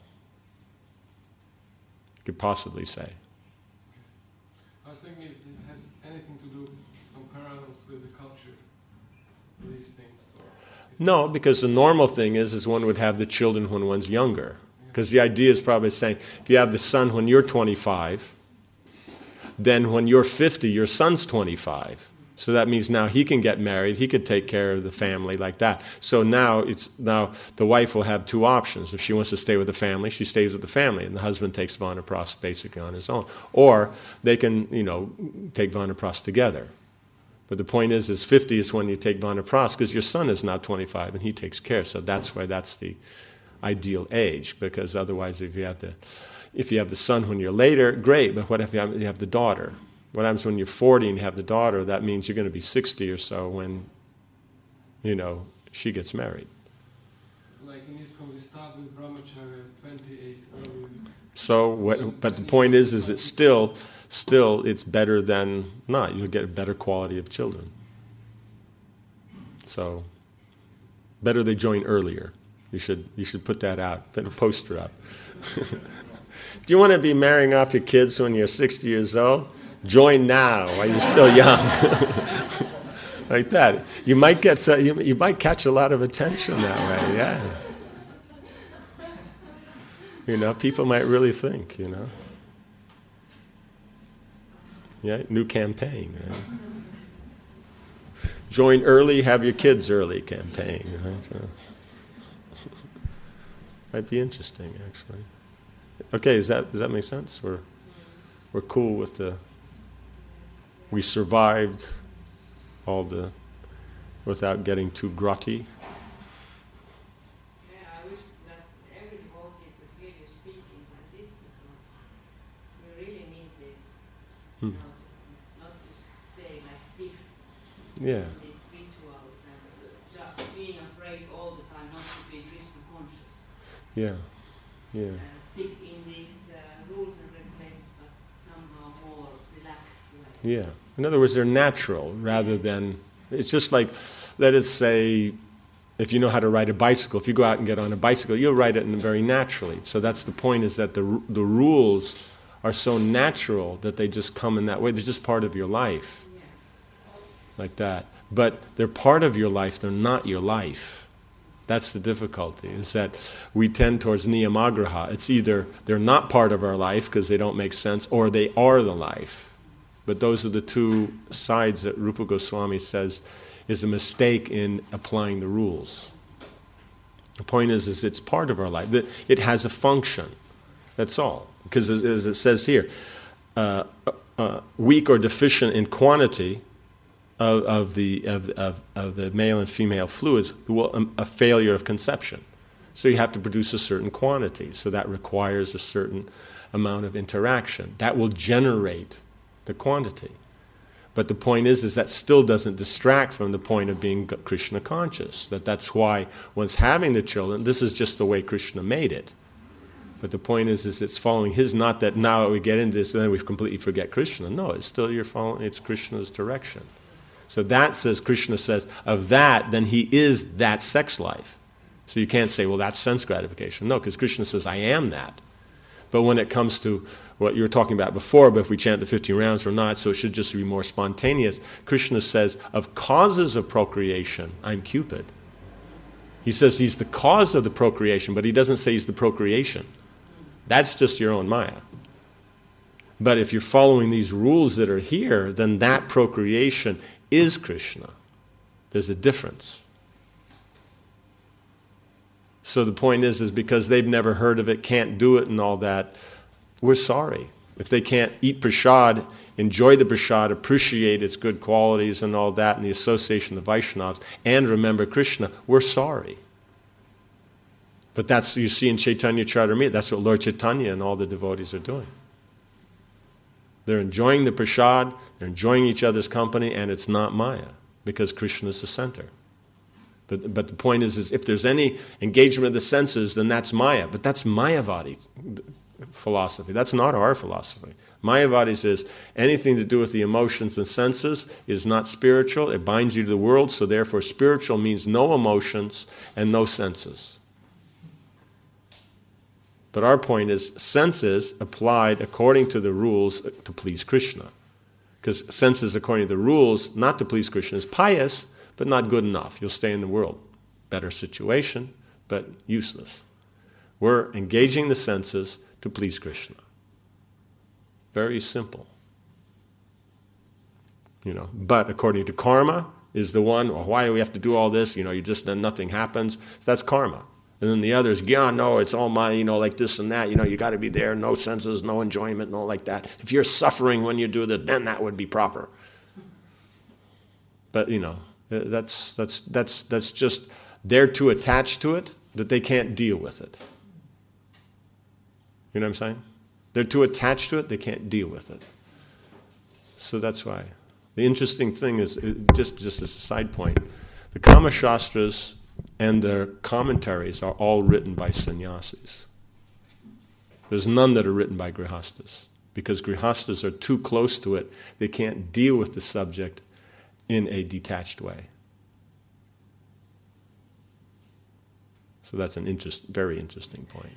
You could possibly say. I was thinking it has anything to do, some parallels with the culture, these things. Or No, because the normal thing is, is one would have the children when one's younger. Because the idea is probably saying, if you have the son when you're twenty-five, then when you're fifty, your son's twenty-five. So that means now he can get married, he could take care of the family like that. So now it's now the wife will have two options. If she wants to stay with the family, she stays with the family, and the husband takes Vanapras basically on his own. Or they can, you know, take Vanapras together. But the point is, is fifty is when you take Vanapras, because your son is now twenty-five and he takes care. So that's why that's the ideal age, because otherwise if you have the if you have the son when you're later, great, but what if you have, you have the daughter? What happens when you're forty and you have the daughter? That means you're going to be sixty or so when, you know, she gets married. Like in ISKCON, we start with Brahmacharya at twenty-eight. So, what, but the point is, is it's still, still, it's better than not. You'll get a better quality of children. So, better they join earlier. You should, you should put that out, put a poster up. Do you want to be marrying off your kids when you're sixty years old? Join now while you're still young. Like that. You might get so, you, you might catch a lot of attention that way, yeah. You know, people might really think, you know. Yeah, new campaign, right? Join early, have your kids early campaign, right? So, Might be interesting, actually. Okay, does that does that make sense? We're we're cool with the. We survived all the, without getting too grotty. Yeah, I wish that every devotee could hear you speaking like this, because we really need this. Hmm. You know, just not to stay like stiff Yeah. in these rituals and uh, just being afraid all the time not to be Krishna conscious. Yeah. Yeah. Uh, stick in these uh, rules and regulations, but somehow more relaxed way. Yeah. In other words, they're natural rather than, it's just like, let us say, if you know how to ride a bicycle, if you go out and get on a bicycle, you'll ride it in very naturally. So that's the point, is that the the rules are so natural that they just come in that way. They're just part of your life. Yes. Like that. But they're part of your life, they're not your life. That's the difficulty, is that we tend towards niyamagraha. It's either they're not part of our life because they don't make sense, or they are the life. But those are the two sides that Rupa Goswami says is a mistake in applying the rules. The point is, is it's part of our life. It has a function. That's all. Because as it says here, uh, uh, weak or deficient in quantity of, of, the, of, of, of the male and female fluids, will, a failure of conception. So you have to produce a certain quantity. So that requires a certain amount of interaction. That will generate the quantity. But the point is, is that still doesn't distract from the point of being Krishna conscious. That that's why once having the children, this is just the way Krishna made it. But the point is, is it's following his, not that now we get into this and then we completely forget Krishna. No, it's still you're following, it's Krishna's direction. So that says, Krishna says, of that, then he is that sex life. So you can't say, well, that's sense gratification. No, because Krishna says, I am that. But when it comes to what you were talking about before, but if we chant the fifteen rounds or not, so it should just be more spontaneous, Krishna says, of causes of procreation, I'm Cupid. He says he's the cause of the procreation, but he doesn't say he's the procreation. That's just your own Maya. But if you're following these rules that are here, then that procreation is Krishna. There's a difference. So the point is, is because they've never heard of it, can't do it and all that, we're sorry. If they can't eat prasad, enjoy the prasad, appreciate its good qualities and all that, and the association of the Vaishnavas, and remember Krishna, we're sorry. But that's, you see in Chaitanya Charitamrita, that's what Lord Chaitanya and all the devotees are doing. They're enjoying the prasad, they're enjoying each other's company, and it's not Maya, because Krishna is the center. But, but the point is, is, if there's any engagement of the senses, then that's Maya. But that's Mayavadi philosophy. That's not our philosophy. Mayavadi says anything to do with the emotions and senses is not spiritual. It binds you to the world, so therefore spiritual means no emotions and no senses. But our point is senses applied according to the rules to please Krishna. Because senses according to the rules, not to please Krishna, is pious, but not good enough. You'll stay in the world. Better situation, but useless. We're engaging the senses to please Krishna. Very simple. You know, but according to karma is the one, well, why do we have to do all this? You know, you just, then nothing happens. So that's karma. And then the others, yeah, no, it's all my, you know, like this and that. You know, you got to be there, no senses, no enjoyment, no like that. If you're suffering when you do that, then that would be proper. But, you know, that's that's that's that's just, they're too attached to it that they can't deal with it. You know what I'm saying? They're too attached to it, they can't deal with it. So that's why. The interesting thing is, just, just as a side point, the Kama Shastras and their commentaries are all written by sannyasis. There's none that are written by grihastas, because grihastas are too close to it. They can't deal with the subject in a detached way. So that's an interest, very interesting point.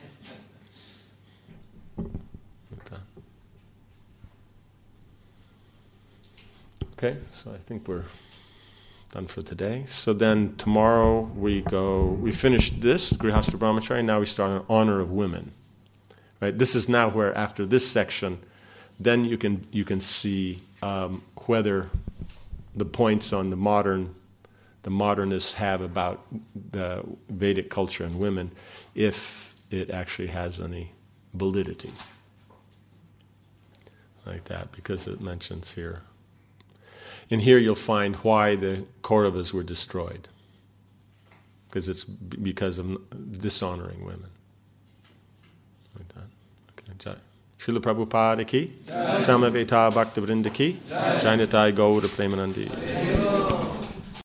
Okay, so I think we're done for today. So then tomorrow we go, we finish this, Grihastha Brahmachari, now we start on honor of women. Right? This is now where after this section, then you can you can see um, whether the points on the modern, the the modernists have about the Vedic culture and women, if it actually has any validity. Like that, because it mentions here. And here you'll find why the Kauravas were destroyed. Because it's b- because of dishonoring women. Like that. Okay, Jai. Srila Prabhupada ki, Samaveta Bhakta Vrinda ki, Jainatai Gaura Premanandi.